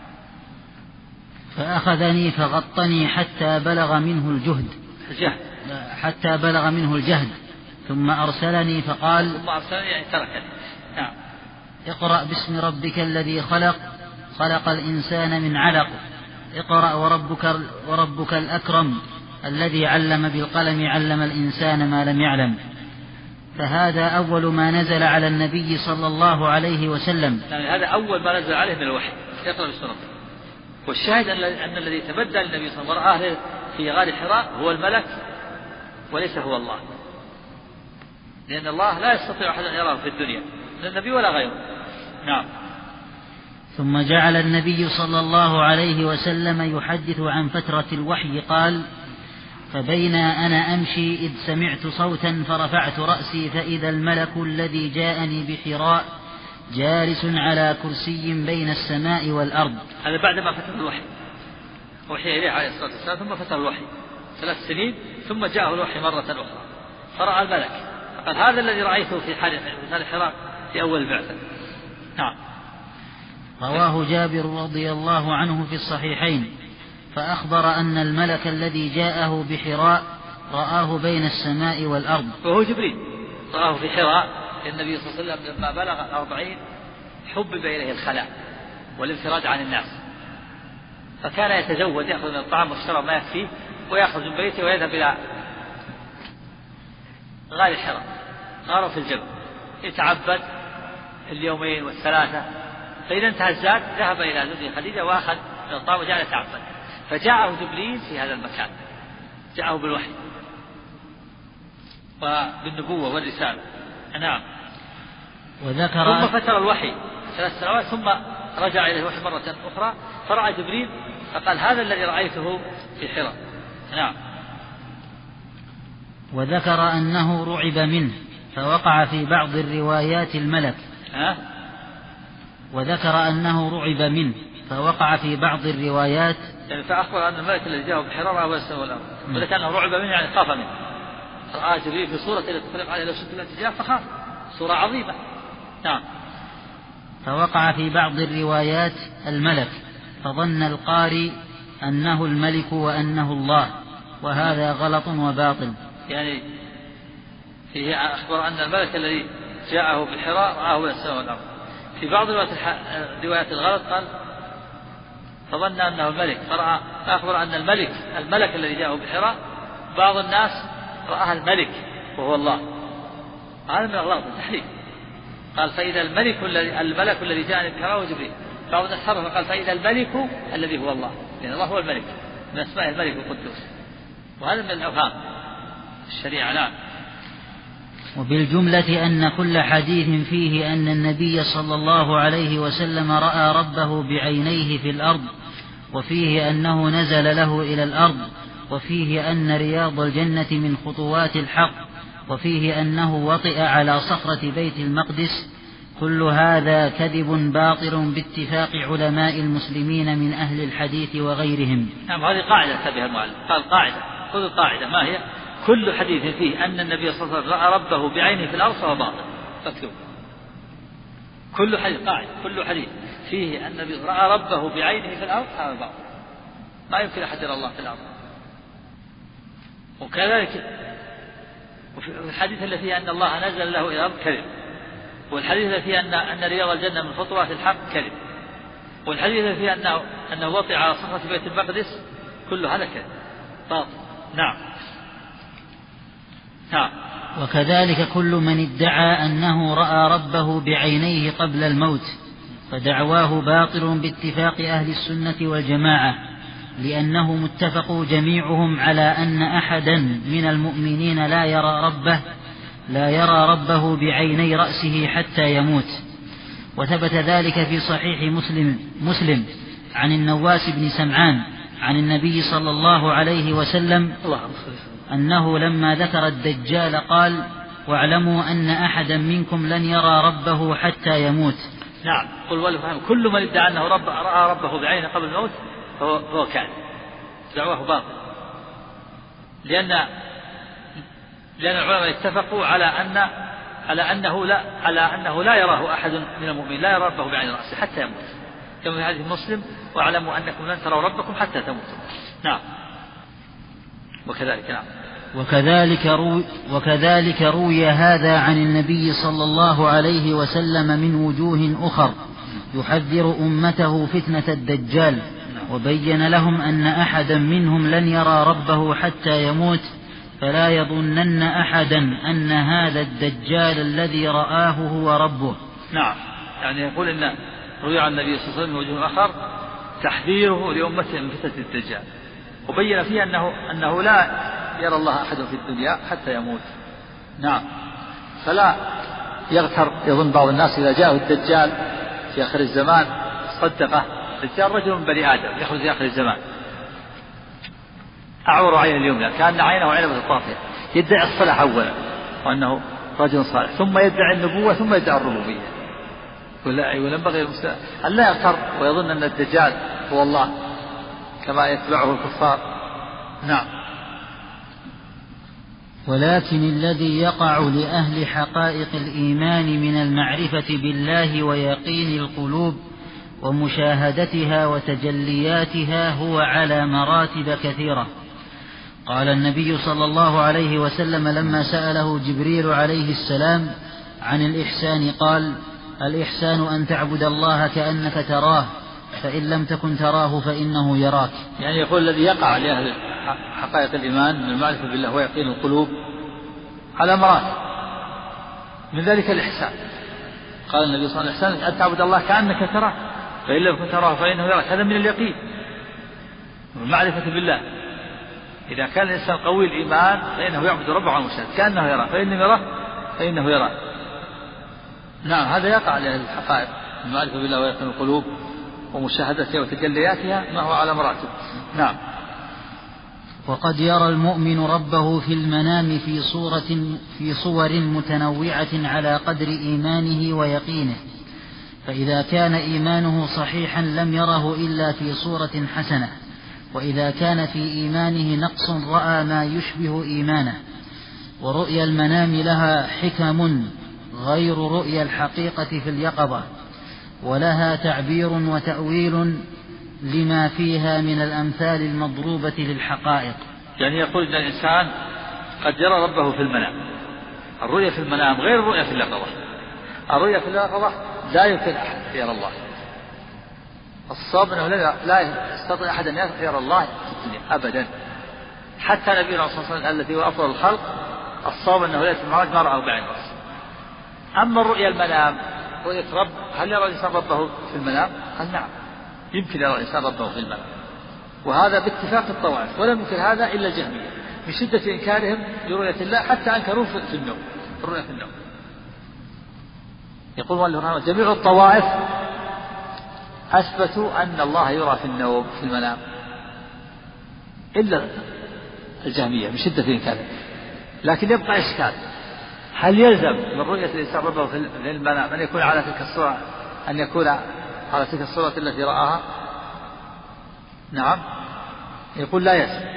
فأخذني فغطني حتى بلغ منه الجهد ثم أرسلني فقال يعني تركني. نعم. اقرأ باسم ربك الذي خلق الإنسان من علق، اقرأ وربك الأكرم الذي علم بالقلم علم الإنسان ما لم يعلم. فهذا أول ما نزل على النبي صلى الله عليه وسلم. يعني هذا أول ما نزل عليه من الوحي، اقرأ باسم ربك. والشاهد أن الذي تبدى للنبي صلى الله عليه وسلم في غار حراء هو الملك وليس هو الله، لأن الله لا يستطيع أحد أن يراه في الدنيا، لا النبي ولا غيره. نعم. ثم جعل النبي صلى الله عليه وسلم يحدث عن فترة الوحي قال فبينا أنا أمشي إذ سمعت صوتا فرفعت رأسي فإذا الملك الذي جاءني بحراء جالس على كرسي بين السماء والأرض. هذا بعدما فتر الوحي، وحي إليه عليه الصلاة والسلام، ثم فتر الوحي 3 سنين، ثم جاءه الوحي مرة أخرى فرأى الملك، قال هذا الذي رأيته في حال حراء في أول البعثة. نعم. رواه جابر رضي الله عنه في الصحيحين فأخبر أن الملك الذي جاءه بحراء رآه بين السماء والأرض، وهو جبريل رآه في حراء. النبي صلى الله عليه وسلم لما بلغ 40 حبب إليه الخلاء والانفراد عن الناس، فكان يتزود، يأخذ من الطعام والشراب ما يكفيه ويأخذ من بيته ويذهب إلى غار حراء، غار في الجبل، يتعبد اليومين والثلاثة، فإذا انتهى الزاد ذهب إلى زوجته خديجة وأخذ من الطعام وجعل يتعبد. فجاءه جبريل في هذا المكان، جاءه بالوحي وبالنبوة والرسالة. نعم. ثم فتر الوحي 3 سنوات، ثم رجع إليه الوحي مرة أخرى فرأى جبريل فقال هذا الذي رأيته في حراء. نعم. وذكر أنه رعب منه فوقع في بعض الروايات الملك. وذكر أنه رعب منه فوقع في بعض الروايات، يعني فأخبر أن الملك الذي جاءه بحراء رأى السماء والأرض، ولكنه رعب منه يعني خاف منه. رأى جبريل في صورة التي تطلق عليه لو شئت الاتجاه فخاف، صورة عظيمة. نعم. فوقع في بعض الروايات الملك، فظن القارئ أنه الملك وأنه الله، وهذا غلط وباطل. يعني فيه أخبر أن الملك الذي جاءه بالحراء رآه بين السماء والأرض. في بعض الروايات الغلط قال فظن أنه الملك، فأخبر أن الملك الذي جاءه بالحراء بعض الناس رآها الملك وهو الله. هذا من أغلاط التحريف. قال فإذا الملك الذي جاء بالحراء هو جبريل. بعض الناس حرف قال فإذا الملك الذي هو الله، لأن الله هو الملك من أسماء الملك القدوس، وهذا من الأوهام الشريعة. نعم. وبالجملة أن كل حديث فيه أن النبي صلى الله عليه وسلم رأى ربه بعينيه في الأرض، وفيه أنه نزل له إلى الأرض، وفيه أن رياض الجنة من خطوات الحق، وفيه أنه وطئ على صخرة بيت المقدس، كل هذا كذب باطل باتفاق علماء المسلمين من أهل الحديث وغيرهم. نعم، هذه قاعدة تبها المؤلف. قال قاعدة، خذ القاعدة ما هي؟ كل حديث فيه أن النبي صلى الله عليه وسلم رأى ربه بعينه في الأرض فهو باطل. فاكتب كل حديث، قاعدة كل حديث فيه أن النبي رأى ربه بعينه في الأرض فهو باطل، ما يمكن أحد يرى الله في الأرض. وكذلك الحديث الذي فيه أن الله نزل له إلى الأرض كذب، والحديث الذي فيه أن رياض الجنة من خطوات الحق كذب، والحديث الذي فيه أنه وطئ على صخرة بيت المقدس كل هذا كذب باطل. نعم. نعم. وكذلك كل من ادعى أنه رأى ربه بعينيه قبل الموت فدعواه باطل باتفاق أهل السنة والجماعة، لأنه متفق جميعهم على أن أحدا من المؤمنين لا يرى ربه بعيني رأسه حتى يموت. وثبت ذلك في صحيح مسلم عن النواس بن سمعان عن النبي صلى الله عليه وسلم أنه لما ذكر الدجال قال: واعلموا أن أحدا منكم لن يرى ربه حتى يموت. نعم. قل ولفهم كل من ادعى أنه رأى ربه بعينه قبل الموت فهو كاذب، دعواه باطل، لأن العلماء اتفقوا على أنه لا يراه أحد من المؤمنين، لا يرى ربه بعين رأسه حتى يموت، كما في حديث مسلم: واعلموا أنكم لن تروا ربكم حتى تموتوا. نعم. وكذلك. نعم. وكذلك روي هذا عن النبي صلى الله عليه وسلم من وجوه أخر يحذر أمته فتنة الدجال، وبين لهم أن أحدا منهم لن يرى ربه حتى يموت، فلا يظنن أحدا أن هذا الدجال الذي رآه هو ربه. نعم. يعني يقول إن روي عن النبي صلى الله عليه وسلم من وجوه آخر تحذيره لأمته من فتنة الدجال، وبين فيه أنه لا يرى الله أحد في الدنيا حتى يموت. نعم. فلا يغتر يظن بعض الناس إذا جاءه الدجال في آخر الزمان صدقه. الدجال رجل من بني آدم يخرج في آخر الزمان أعور عين اليمنى كأن عينه عنبة طافية، يدعي الصلاح أولا وأنه رجل صالح، ثم يدعي النبوة، ثم يدعي الربوبية. وينبغي المسلم أن لا يغتر ويظن أن الدجال هو الله كما يتبعه الكفار. نعم. ولكن الذي يقع لأهل حقائق الإيمان من المعرفة بالله ويقين القلوب ومشاهدتها وتجلياتها هو على مراتب كثيرة. قال النبي صلى الله عليه وسلم لما سأله جبريل عليه السلام عن الإحسان قال: الإحسان أن تعبد الله كأنك تراه، فإن لم تكن تراه فإنه يراك. يعني يقول الذي يقع لأهل حقائق الإيمان من المعرفة بالله ويقين القلوب على مراتب، من ذلك الإحسان. قال النبي صلى الله عليه وسلم: أن تعبد الله كأنك تراه، فإن لم تكن تراه فإنه يراك. هذا من اليقين والمعرفة بالله. إذا كان الإنسان قوي الإيمان فإنه يعبد ربه على المشاهد كأنه يراه، فإن يراه فإنه يراه. نعم. هذا يقع لأهل الحقائق المعرفة بالله ويقين القلوب ومشاهدتها وتجلياتها ما هو على مراتب. نعم. وقد يرى المؤمن ربه في المنام في صور متنوعة على قدر إيمانه ويقينه، فإذا كان إيمانه صحيحا لم يره إلا في صورة حسنة، وإذا كان في إيمانه نقص رأى ما يشبه إيمانه. ورؤيا المنام لها حكم غير رؤيا الحقيقة في اليقظة، ولها تعبير وتأويل لما فيها من الأمثال المضروبة للحقائق. يعني يقول إن الإنسان قد يرى ربه في المنام. الرؤية في المنام غير الرؤية في اليقظة. الرؤية في اليقظة لا يمكن أحد يرى الله. الصواب أنه لا يستطيع أحد أن يرى الله في الدنيا أبدا. حتى نبينا صلى الله عليه وسلم الذي هو أفضل الخلق الصواب أنه ليس المعراج ما رأى بعين رأسه. أما الرؤيا المنام رؤية رب، هل يرى الإنسان ربه في المنام؟ قال نعم، يمكن يرى الإنسان ربه في المنام، وهذا باتفاق الطوائف، ولم يمكن هذا إلا الجهمية من شدة إنكارهم لرؤية الله، حتى أنكروا في النوم، في الرؤيا في النوم. يقول والله جميع الطوائف أثبتوا أن الله يرى في النوم في المنام إلا الجهمية من شدة إنكارهم. لكن يبقى إشكال، هل يلزم من رؤية الإنسان ربه في المنام أن يكون على تلك الصورة، أن يكون على تلك الصورة التي رآها؟ نعم، يقول لا يلزم،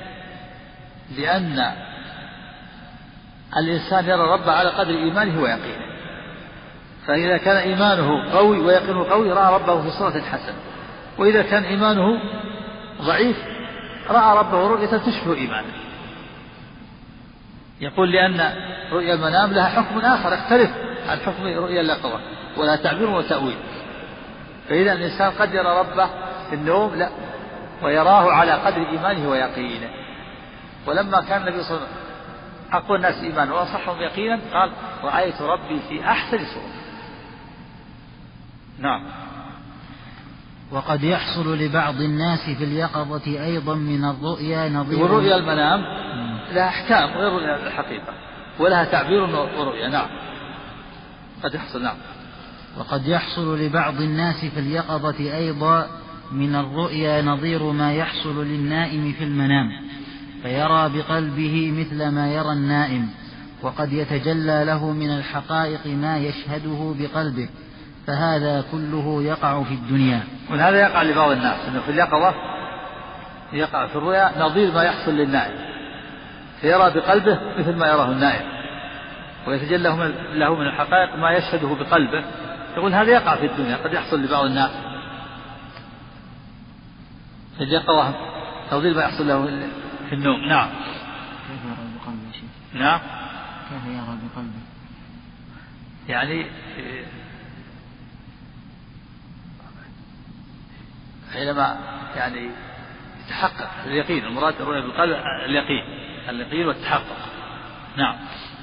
لأن الإنسان يرى ربه على قدر إيمانه ويقينه، فإذا كان إيمانه قوي ويقينه قوي رأى ربه في صورة حسنة، وإذا كان إيمانه ضعيف رأى ربه رؤية تشبه إيمانه. يقول لأن رؤيا المنام لها حكم آخر يختلف عن حكم رؤيا اليقظة، ولها تعبير وتأويل. فإذا الإنسان قد يرى ربه في النوم لا، ويراه على قدر إيمانه ويقينه. ولما كان النبي صلى الله عليه وسلم أقوى الناس إيمانا وأصحهم يقينا قال رأيت ربي في أحسن صورة. نعم. وقد يحصل لبعض الناس في اليقظة أيضا من الرؤيا نظير. ورؤيا المنام لها أحكام غير رؤيا الحقيقة، ولها تعبير ورؤيا. نعم، قد يحصل. نعم. وقد يحصل لبعض الناس في اليقظة أيضا من الرؤيا نظير ما يحصل للنائم في المنام، فيرى بقلبه مثل ما يرى النائم، وقد يتجلى له من الحقائق ما يشهده بقلبه، فهذا كله يقع في الدنيا. وهذا يقع لبعض الناس، أنه في اليقظة يقع في الرؤيا نظير ما يحصل للنائم، فيرى بقلبه مثل ما يراه النائم، ويتجلى له من الحقائق ما يشهده بقلبه. يقول هذا يقع في الدنيا، قد يحصل لبعض الناس في اليقظة نظير ما يحصل له في النوم. نعم. كيف يرى بقلبه شيء؟ نعم. كيف يرى بقلبه؟ يعني حينما يعني يتحقق اليقين، المراد الرؤيا بالقلب اليقين والتحقق. نعم.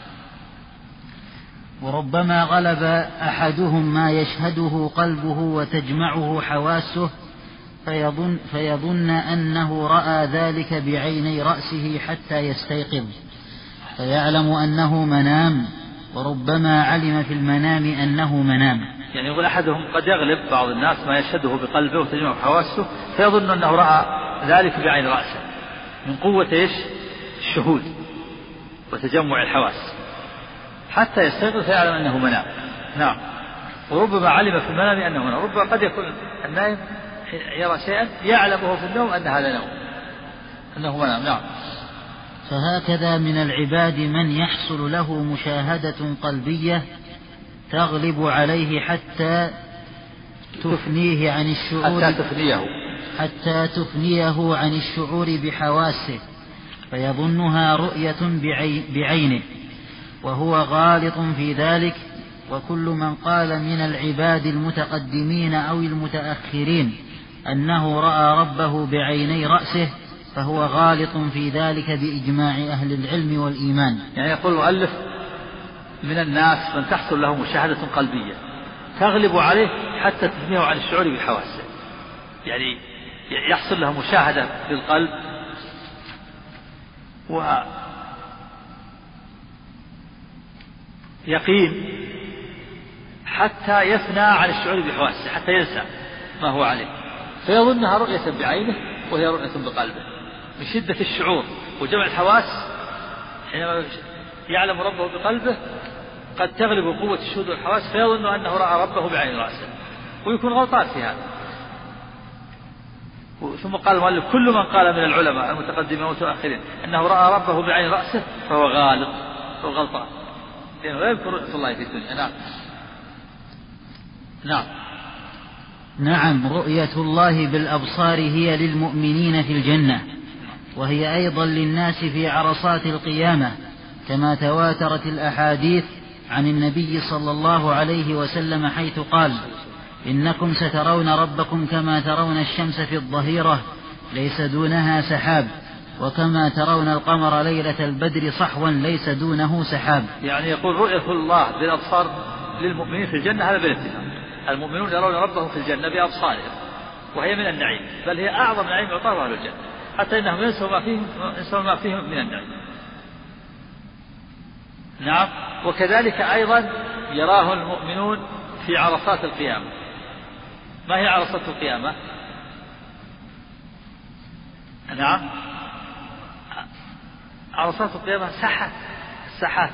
وربما غلب أحدهم ما يشهده قلبه وتجمعه حواسه فيظن أنه رأى ذلك بعيني رأسه حتى يستيقظ فيعلم أنه منام، وربما علم في المنام أنه منام. يعني يقول أحدهم قد يغلب بعض الناس ما يشهده بقلبه وتجمعه حواسه فيظن أنه رأى ذلك بعين رأسه من قوة الشهود وتجمع الحواس حتى يستيقظ فيعلم أنه منام. نعم. وربما علم في المنام أنه منام، ربما قد يكون النائم يرى شيئا يعلمه في النوم أن هذا نوم، أنه منام. نعم. فهكذا من العباد من يحصل له مشاهدة قلبية تغلب عليه حتى تفنيه عن الشعور بحواسه، فيظنها رؤية بعينه، وهو غالط في ذلك. وكل من قال من العباد المتقدمين أو المتأخرين أنه رأى ربه بعيني رأسه فهو غالط في ذلك بإجماع أهل العلم والإيمان. يعني يقول المؤلف من الناس من تحصل له مشاهدة قلبية تغلب عليه حتى تثنيه عن الشعور بحواسه، يعني يحصل له مشاهدة بالقلب ويقين حتى يفنى عن الشعور بحواسه، حتى ينسى ما هو عليه، فيظنها رؤية بعينه وهي رؤية بقلبه من شدة الشعور وجمع الحواس. حينما يعلم ربه بقلبه قد تغلب قوة الشهود والحواس فيظن أنه رأى ربه بعين رأسه، ويكون غلطان في هذا. ثم قال المؤلف كل من قال من العلماء المتقدمين والمتأخرين أنه رأى ربه بعين رأسه فهو غالط غلطان، لأنه لا يذكر رؤية الله في الدنيا. نعم. نعم. نعم، رؤية الله بالأبصار هي للمؤمنين في الجنة، وهي أيضا للناس في عرصات القيامة، كما تواترت الأحاديث عن النبي صلى الله عليه وسلم حيث قال: إنكم سترون ربكم كما ترون الشمس في الظهيرة ليس دونها سحاب، وكما ترون القمر ليلة البدر صحوا ليس دونه سحاب. يعني يقول رؤية الله بالأبصار للمؤمنين في الجنة هذا بالاتفاق، المؤمنون يرون ربهم في الجنة بأبصارهم، وهي من النعيم، بل هي أعظم نعيم يعطاه أهل الجنة، حتى إنهم ينسوا ما فيهم من النعيم. نعم. وكذلك أيضا يراه المؤمنون في عرصات القيامة. ما هي عرصات القيامة؟ نعم، عرصات القيامة ساحات،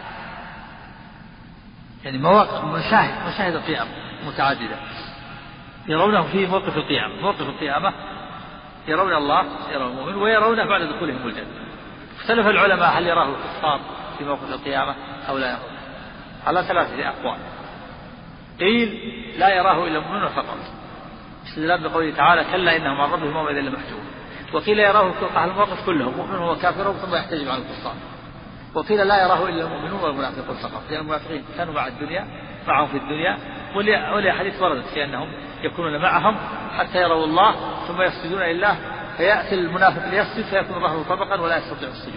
يعني مواقف مشاهد القيامة متعددة يرونه في موقف القيامة يرون الله، يرون المؤمن، ويرونه بعد دخولهم الجنة. اختلف العلماء هل يراه الكفار في موقف القيامة أو لا يراه، على 3 أقوال. قيل لا يراه إلا المؤمنون فقط، استدلال بقوله تعالى: كلا إنهم عن ربهم يومئذ لمحجوبون. وقيل يراه أهل الموقف كلهم، مؤمن وكافر، ثم يحتجب عن الكفار. وقيل لا يراه إلا المؤمنون والمنافقون فقط، لأن المنافقين كانوا معهم في الدنيا، ولأحاديث وردت في أنهم يكونون معهم حتى يروا الله ثم يسجدون لله، فيأتي المنافق ليسجد فيكون ظهره طبقا ولا يستطيع السجود.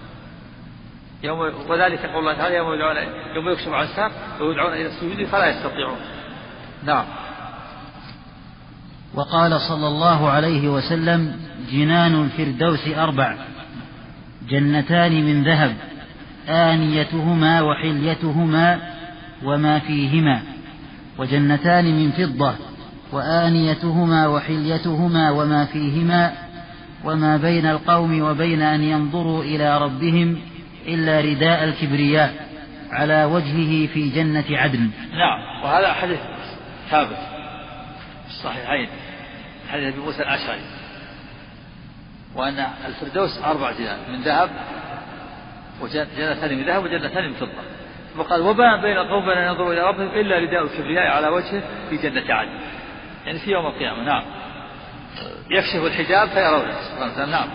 وذلك قول الله تعالى: يوم يكشف عن ساق ويدعون إلى السجود فلا يستطيعون. نعم. وقال صلى الله عليه وسلم: جنان الفردوس 4، جنتان من ذهب آنيتهما وحليتهما وما فيهما، وجنتان من فضة وآنيتهما وحليتهما وما فيهما، وما بين القوم وبين أن ينظروا إلى ربهم إلا رداء الكبرياء على وجهه في جنة عدن. نعم. وهذا حديث ثابت في الصحيحين، حديث أبي موسى الأشعري، وأن الفردوس 4 جنان من ذهب، وجنتان من ذهب وجنتان من فضة. وقال: وما بين القوم أن ينظروا إلى ربهم إلا رداء الكبرياء على وجهه في جنة عدن، يعني في يوم القيامة. نعم. يكشف الحجاب فيرونه سبحانه وتعالى. نعم.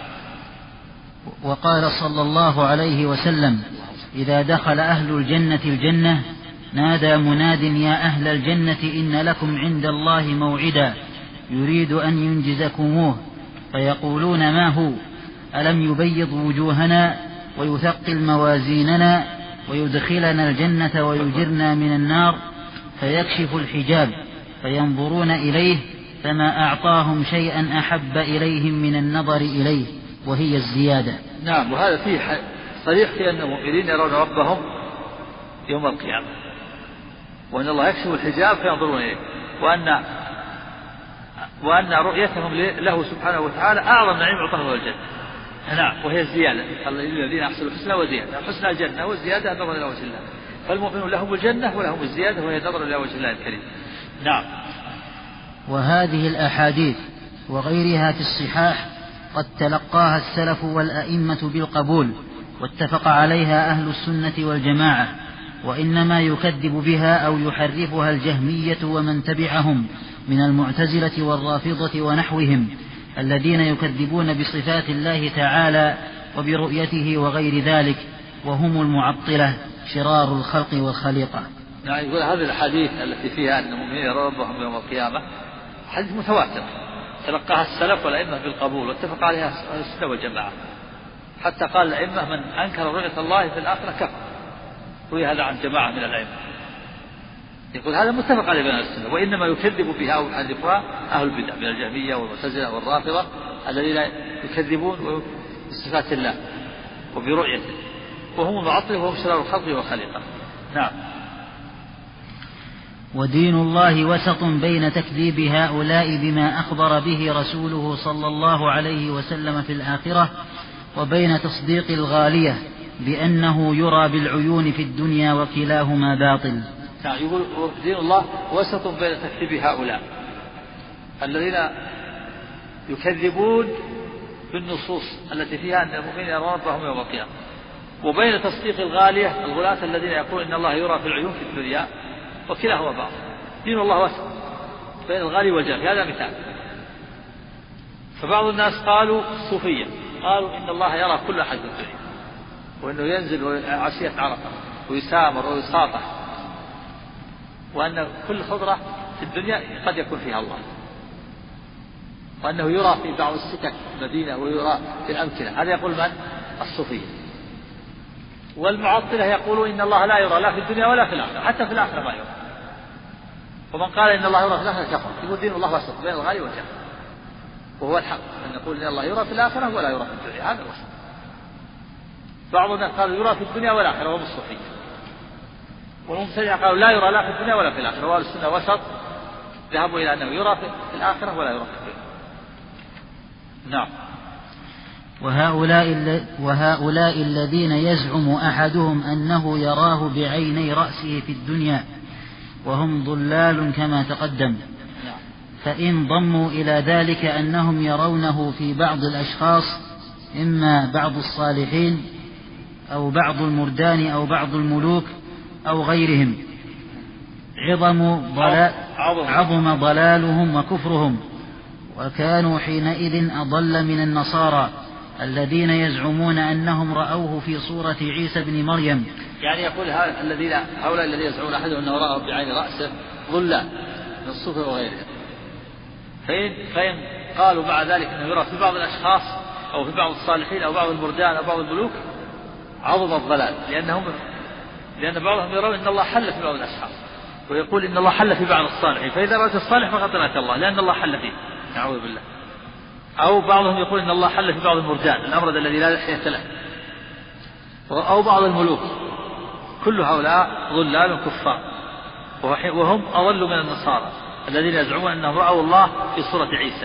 وقال صلى الله عليه وسلم: إذا دخل أهل الجنة الجنة نادى مناد: يا أهل الجنة إن لكم عند الله موعدا يريد أن ينجزكموه، فيقولون: ما هو؟ ألم يبيض وجوهنا ويثقل موازيننا ويدخلنا الجنة ويجرنا من النار؟ فيكشف الحجاب فينظرون إليه، فما أعطاهم شيئا أحب إليهم من النظر إليه، وهي الزيادة. نعم. وهذا فيه صريح في أن المؤمنين يرون ربهم يوم القيامة، وأن الله يكشف الحجاب فينظرون إليه، وأن رؤيتهم له سبحانه وتعالى أعظم نعيم أعطاه الجنة. نعم. وهي الزيادة، الذين أحسنوا الحسنى وزيادة، الحسنى الجنة والزيادة النظر إلى وجه الله، فالمؤمنون لهم الجنة ولهم الزيادة وهي النظر إلى وجه الله الكريم. نعم. وهذه الأحاديث وغيرها في الصحاح قد تلقاها السلف والأئمة بالقبول، واتفق عليها أهل السنة والجماعة، وإنما يكذب بها أو يحرفها الجهمية ومن تبعهم من المعتزلة والرافضة ونحوهم، الذين يكذبون بصفات الله تعالى وبرؤيته وغير ذلك، وهم المعطلة شرار الخلق والخليقة. يعني يقول هذه الحديث التي فيها أن المؤمنين يرون ربهم يوم القيامة حديث متواتر تلقاها السلف والأئمة بالقبول، واتفق عليها أهل السنة والجماعة، حتى قال الأئمة: من أنكر رؤية الله في الآخرة كفر. وهذا عن جماعة من الأئمة. يقول هذا متفق عليه بين السنة، وإنما يكذب بها أو يحذفها أهل البدع من الجهمية والمعتزلة والرافضة، الذين يكذبون بصفات الله وبرؤيته، وهم المعطلة وهم شرار الخلق والخليقة. نعم. ودين الله وسط بين تكذيب هؤلاء بما أخبر به رسوله صلى الله عليه وسلم في الآخرة، وبين تصديق الغالية بأنه يرى بالعيون في الدنيا، وكلاهما باطل. يقول دين الله وسط بين تكذيب هؤلاء الذين يكذبون بالنصوص التي فيها أن المؤمنين يرون ربهم يوم القيامة، وبين تصديق الغالية الغلاة الذين يقولون إن الله يرى في العيون في الدنيا، وكلاهما باطل. دين الله وسط بين الغالي والجافي. هذا مثال. فبعض الناس قالوا الصوفية قالوا إن الله يرى كل أحد في الدنيا، وأنه ينزل عشية عرفة ويسامر ويساطح، وأن كل خضرة في الدنيا قد يكون فيها الله، وأنه يرى في بعض السكك المدينة ويرى في الأمكنة. هذا يقول من؟ الصوفية. والمعطلة يقولوا إن الله لا يرى لا في الدنيا ولا في الآخرة، حتى في الآخرة ما يرى. ومن قال إن الله يرى في الآخرة كفر. يقول دين الله وسط بين الغالي والجافي، وهو الحق أن نقول إن الله يرى في الآخرة ولا يرى في الدنيا. هذا الوسط. بعض الناس قالوا يرى في الدنيا والآخرة وهم الصوفية، والمبتدعة قالوا لا يرى لا في الدنيا ولا في الآخرة، وأهل السنة وسط ذهبوا إلى أنه يرى في الآخرة ولا يرى في الدنيا. نعم. وهؤلاء الذين يزعم أحدهم أنه يراه بعيني رأسه في الدنيا وهم ضلال كما تقدم. فإن ضموا إلى ذلك أنهم يرونه في بعض الأشخاص، إما بعض الصالحين أو بعض المردان أو بعض الملوك أو غيرهم، عظم ضلالهم وكفرهم، وكانوا حينئذ أضل من النصارى الذين يزعمون أنهم رأوه في صورة عيسى بن مريم. يعني يقول هؤلاء الذين يزعمون أحدهم أنه رأه بعين رأسه ضلال من الصوفية وغيرهم. فإن قالوا مع ذلك أنه يرى في بعض الأشخاص أو في بعض الصالحين أو بعض المردان أو بعض الملوك، عظم الضلال، لأن بعضهم يرون أن الله حل في بعض الأشخاص، ويقول إن الله حل في بعض الصالحين، فإذا رأت الصالح فقد رأت الله لأن الله حل فيه، نعوذ بالله. أو بعضهم يقول إن الله حل في بعض المردان الأمرد الذي لا لحية له، أو بعض الملوك. كل هؤلاء ضلال كفار، وهم أضل من النصارى الذين يزعمون أنهم رأوا الله في صورة عيسى.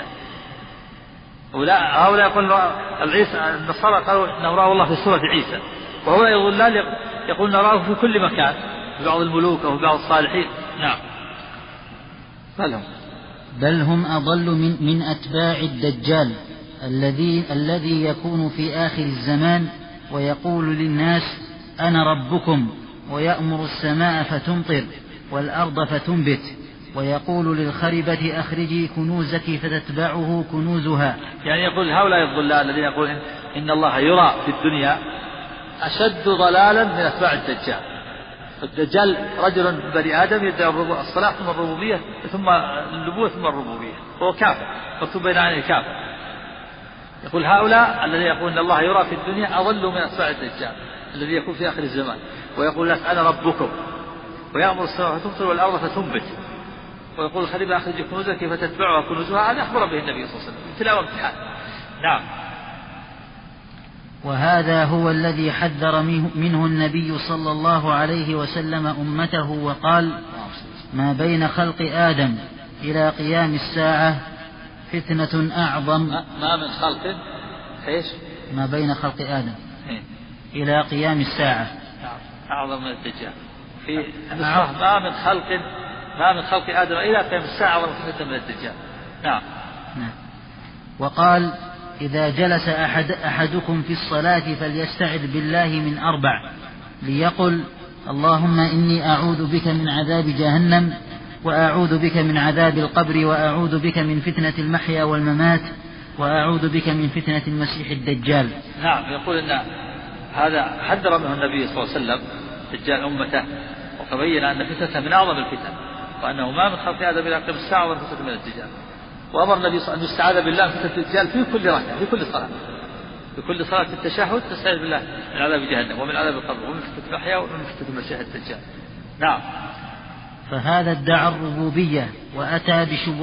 هؤلاء يقول النصارى قالوا أنهم رأوا الله في صورة عيسى، وهؤلاء ضلال يقولون رأوه في كل مكان، في بعض الملوك أو في بعض الصالحين. نعم. بل هم أضل من أتباع الدجال الذي يكون في آخر الزمان ويقول للناس أنا ربكم، ويأمر السماء فتمطر والأرض فتنبت، ويقول للخربة أخرجي كنوزك فتتبعه كنوزها. يعني يقول هؤلاء الضلال الذين يقول إن الله يرى في الدنيا أشد ضلالا من أتباع الدجال. الدجال رجل من بني آدم يدعي الصلاة ثم الربوبية ثم النبوة ثم الربوبية، وهو كافر مكتوب بين عينيه كافر. يقول هؤلاء الذين يقول إن الله يرى في الدنيا أضل من أتباع الدجال الذي يكون في آخر الزمان، ويقول لك أنا ربكم، ويأمر السماء فتمطر والأرض فتنبت، ويقول الخليفة أخرج كنوزك كيف تتبعها كنوزها. هذا أخبر به النبي صلى الله عليه وسلم، ابتلاء وامتحان. نعم. وهذا هو الذي حذر منه النبي صلى الله عليه وسلم أمته وقال ما بين خلق آدم إلى قيام الساعة فتنة أعظم. ما من خلق إيش؟ ما بين خلق آدم إلى قيام الساعة أعظم من الدجال. في ما من خلق آدم إلى قيام الساعة أعظم فتنة من الدجال. نعم. وقال إذا جلس أحدكم في الصلاة فليستعذ بالله من 4، ليقل اللهم إني أعوذ بك من عذاب جهنم، وأعوذ بك من عذاب القبر، وأعوذ بك من فتنة المحيا والممات، وأعوذ بك من فتنة المسيح الدجال. نعم. يقول إن هذا حذر منه النبي صلى الله عليه وسلم دجال أمته، وتبين أن فتنة من أعظم الفتن، وأنه ما من خلق آدم إلى قيام الساعة أعظم فتنة من الدجال. وأمر النبي صلى الله عليه وسلم أن يستعاذ بالله من فتنة الدجال في كل ركعة، في كل صلاة في التشهد تستعيذ بالله من عذاب جهنم ومن عذاب القبر ومن فتنة المحيا ومن فتنة المسيح الدجال. نعم. فهذا ادعى الربوبية وأتى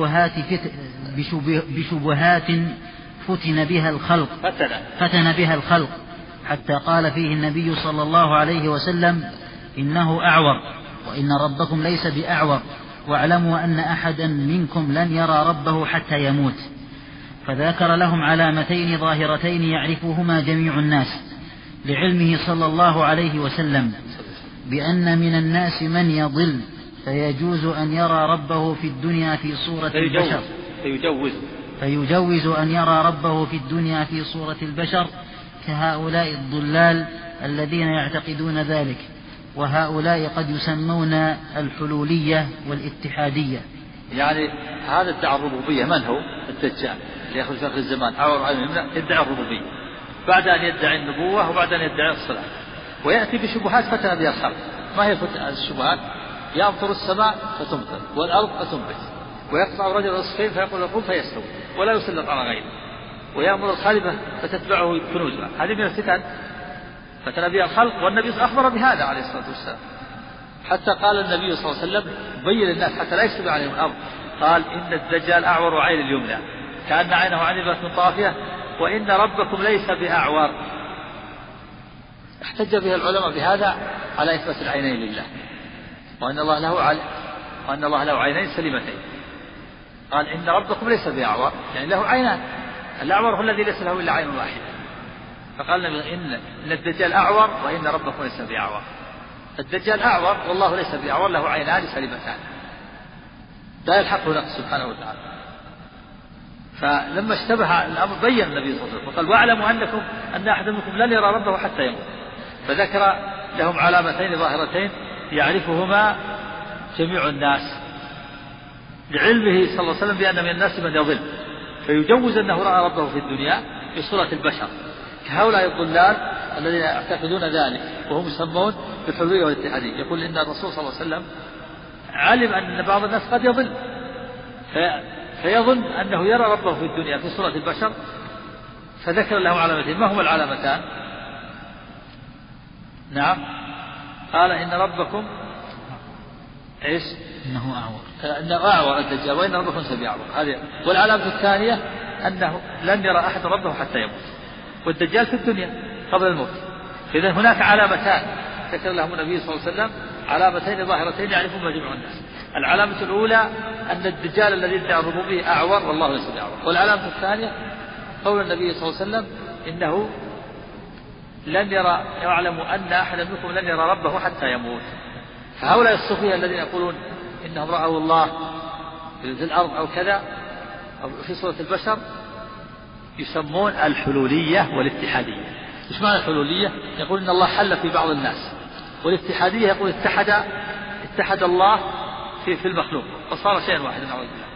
بشبهات فتن بها الخلق حتى قال فيه النبي صلى الله عليه وسلم إنه أعور، وإن ربكم ليس بأعور، واعلموا أن أحدا منكم لن يرى ربه حتى يموت. فذكر لهم علامتين ظاهرتين يعرفهما جميع الناس، لعلمه صلى الله عليه وسلم بأن من الناس من يضل فيجوز أن يرى ربه في الدنيا في صورة البشر، فيجوز أن يرى ربه في الدنيا في صورة البشر كهؤلاء الضلال الذين يعتقدون ذلك. وهؤلاء قد يسمون الحلولية والاتحادية. يعني هذا ادعى الربوبية. من هو؟ الدجال اللي يخرج في آخر الزمان أعور عين اليمنى، يدعي الربوبية بعد أن يدعي النبوة وبعد أن يدعي الصلاة، ويأتي بشبهات فتن بها الخلق. ما هي الشبهات؟ يأمطر السماء فتمطر والأرض فتنبت، ويقطع رجل نصفين فيقول له قم فيستوي ولا يسلط على غيره، ويأمر الخليفة فتتبعه كنوزها. هذه من الفتن فتن بها الخلق، والنبي أخبر بهذا عليه الصلاة والسلام. حتى قال النبي صلى الله عليه وسلم بين الناس حتى لا يشتبه عليهم الأمر، قال إن الدجال أعور عين اليمنى كأن عينه عنبة طافية، وإن ربكم ليس بأعور. احتج به العلماء بهذا على إثبات العينين لله، وأن الله له عينين سليمتين. قال إن ربكم ليس بأعور، يعني له عينان. الأعور هو الذي ليس له إلا عين واحدة. فقال النبي إن الدجال أعور وإن ربكم ليس بأعور. الدجال أعور والله ليس بأعور، له عينان سليمتان لا يلحقه نقص سبحانه وتعالى. فلما اشتبه الأمر بين النبي صلى الله عليه وسلم وقال واعلموا أن أحد منكم لن يرى ربه حتى يموت، فذكر لهم علامتين ظاهرتين يعرفهما جميع الناس، لعلمه صلى الله عليه وسلم بأن من الناس من يضل فيجوز أنه رأى ربه في الدنيا بصورة البشر، كهؤلاء الضلال الذين يعتقدون ذلك وهم يسمون بالحلولية والاتحادية. يقول إن الرسول صلى الله عليه وسلم علم أن بعض الناس قد يضل فيظن أنه يرى ربه في الدنيا في صورة البشر، فذكر له علامتين. ما هما العلامتان؟ نعم، قال إن ربكم إيش؟ إنه أعور الدجال وإن ربكم سبيعور. هذه. والعلامة الثانية أنه لن يرى أحد ربه حتى يموت، والدجال في الدنيا قبل الموت. إذن هناك علامتان ذكر لهم النبي صلى الله عليه وسلم، علامتين ظاهرتين يعرفهما جميع الناس. العلامة الأولى أن الدجال الذي ادعى الربوبية أعور والله ليس بأعور. والعلامة الثانية قول النبي صلى الله عليه وسلم إنه لن يرى، يعلم أن أحدا منكم لن يرى ربه حتى يموت. فهؤلاء الصوفية الذين يقولون إنهم رأوا الله في الأرض أو كذا أو في صورة البشر يسمون الحلولية والاتحادية. إيش معنى الحلولية؟ يقول إن الله حل في بعض الناس، والاتحادية يقول اتحد الله في المخلوق فصار شيئا واحدا.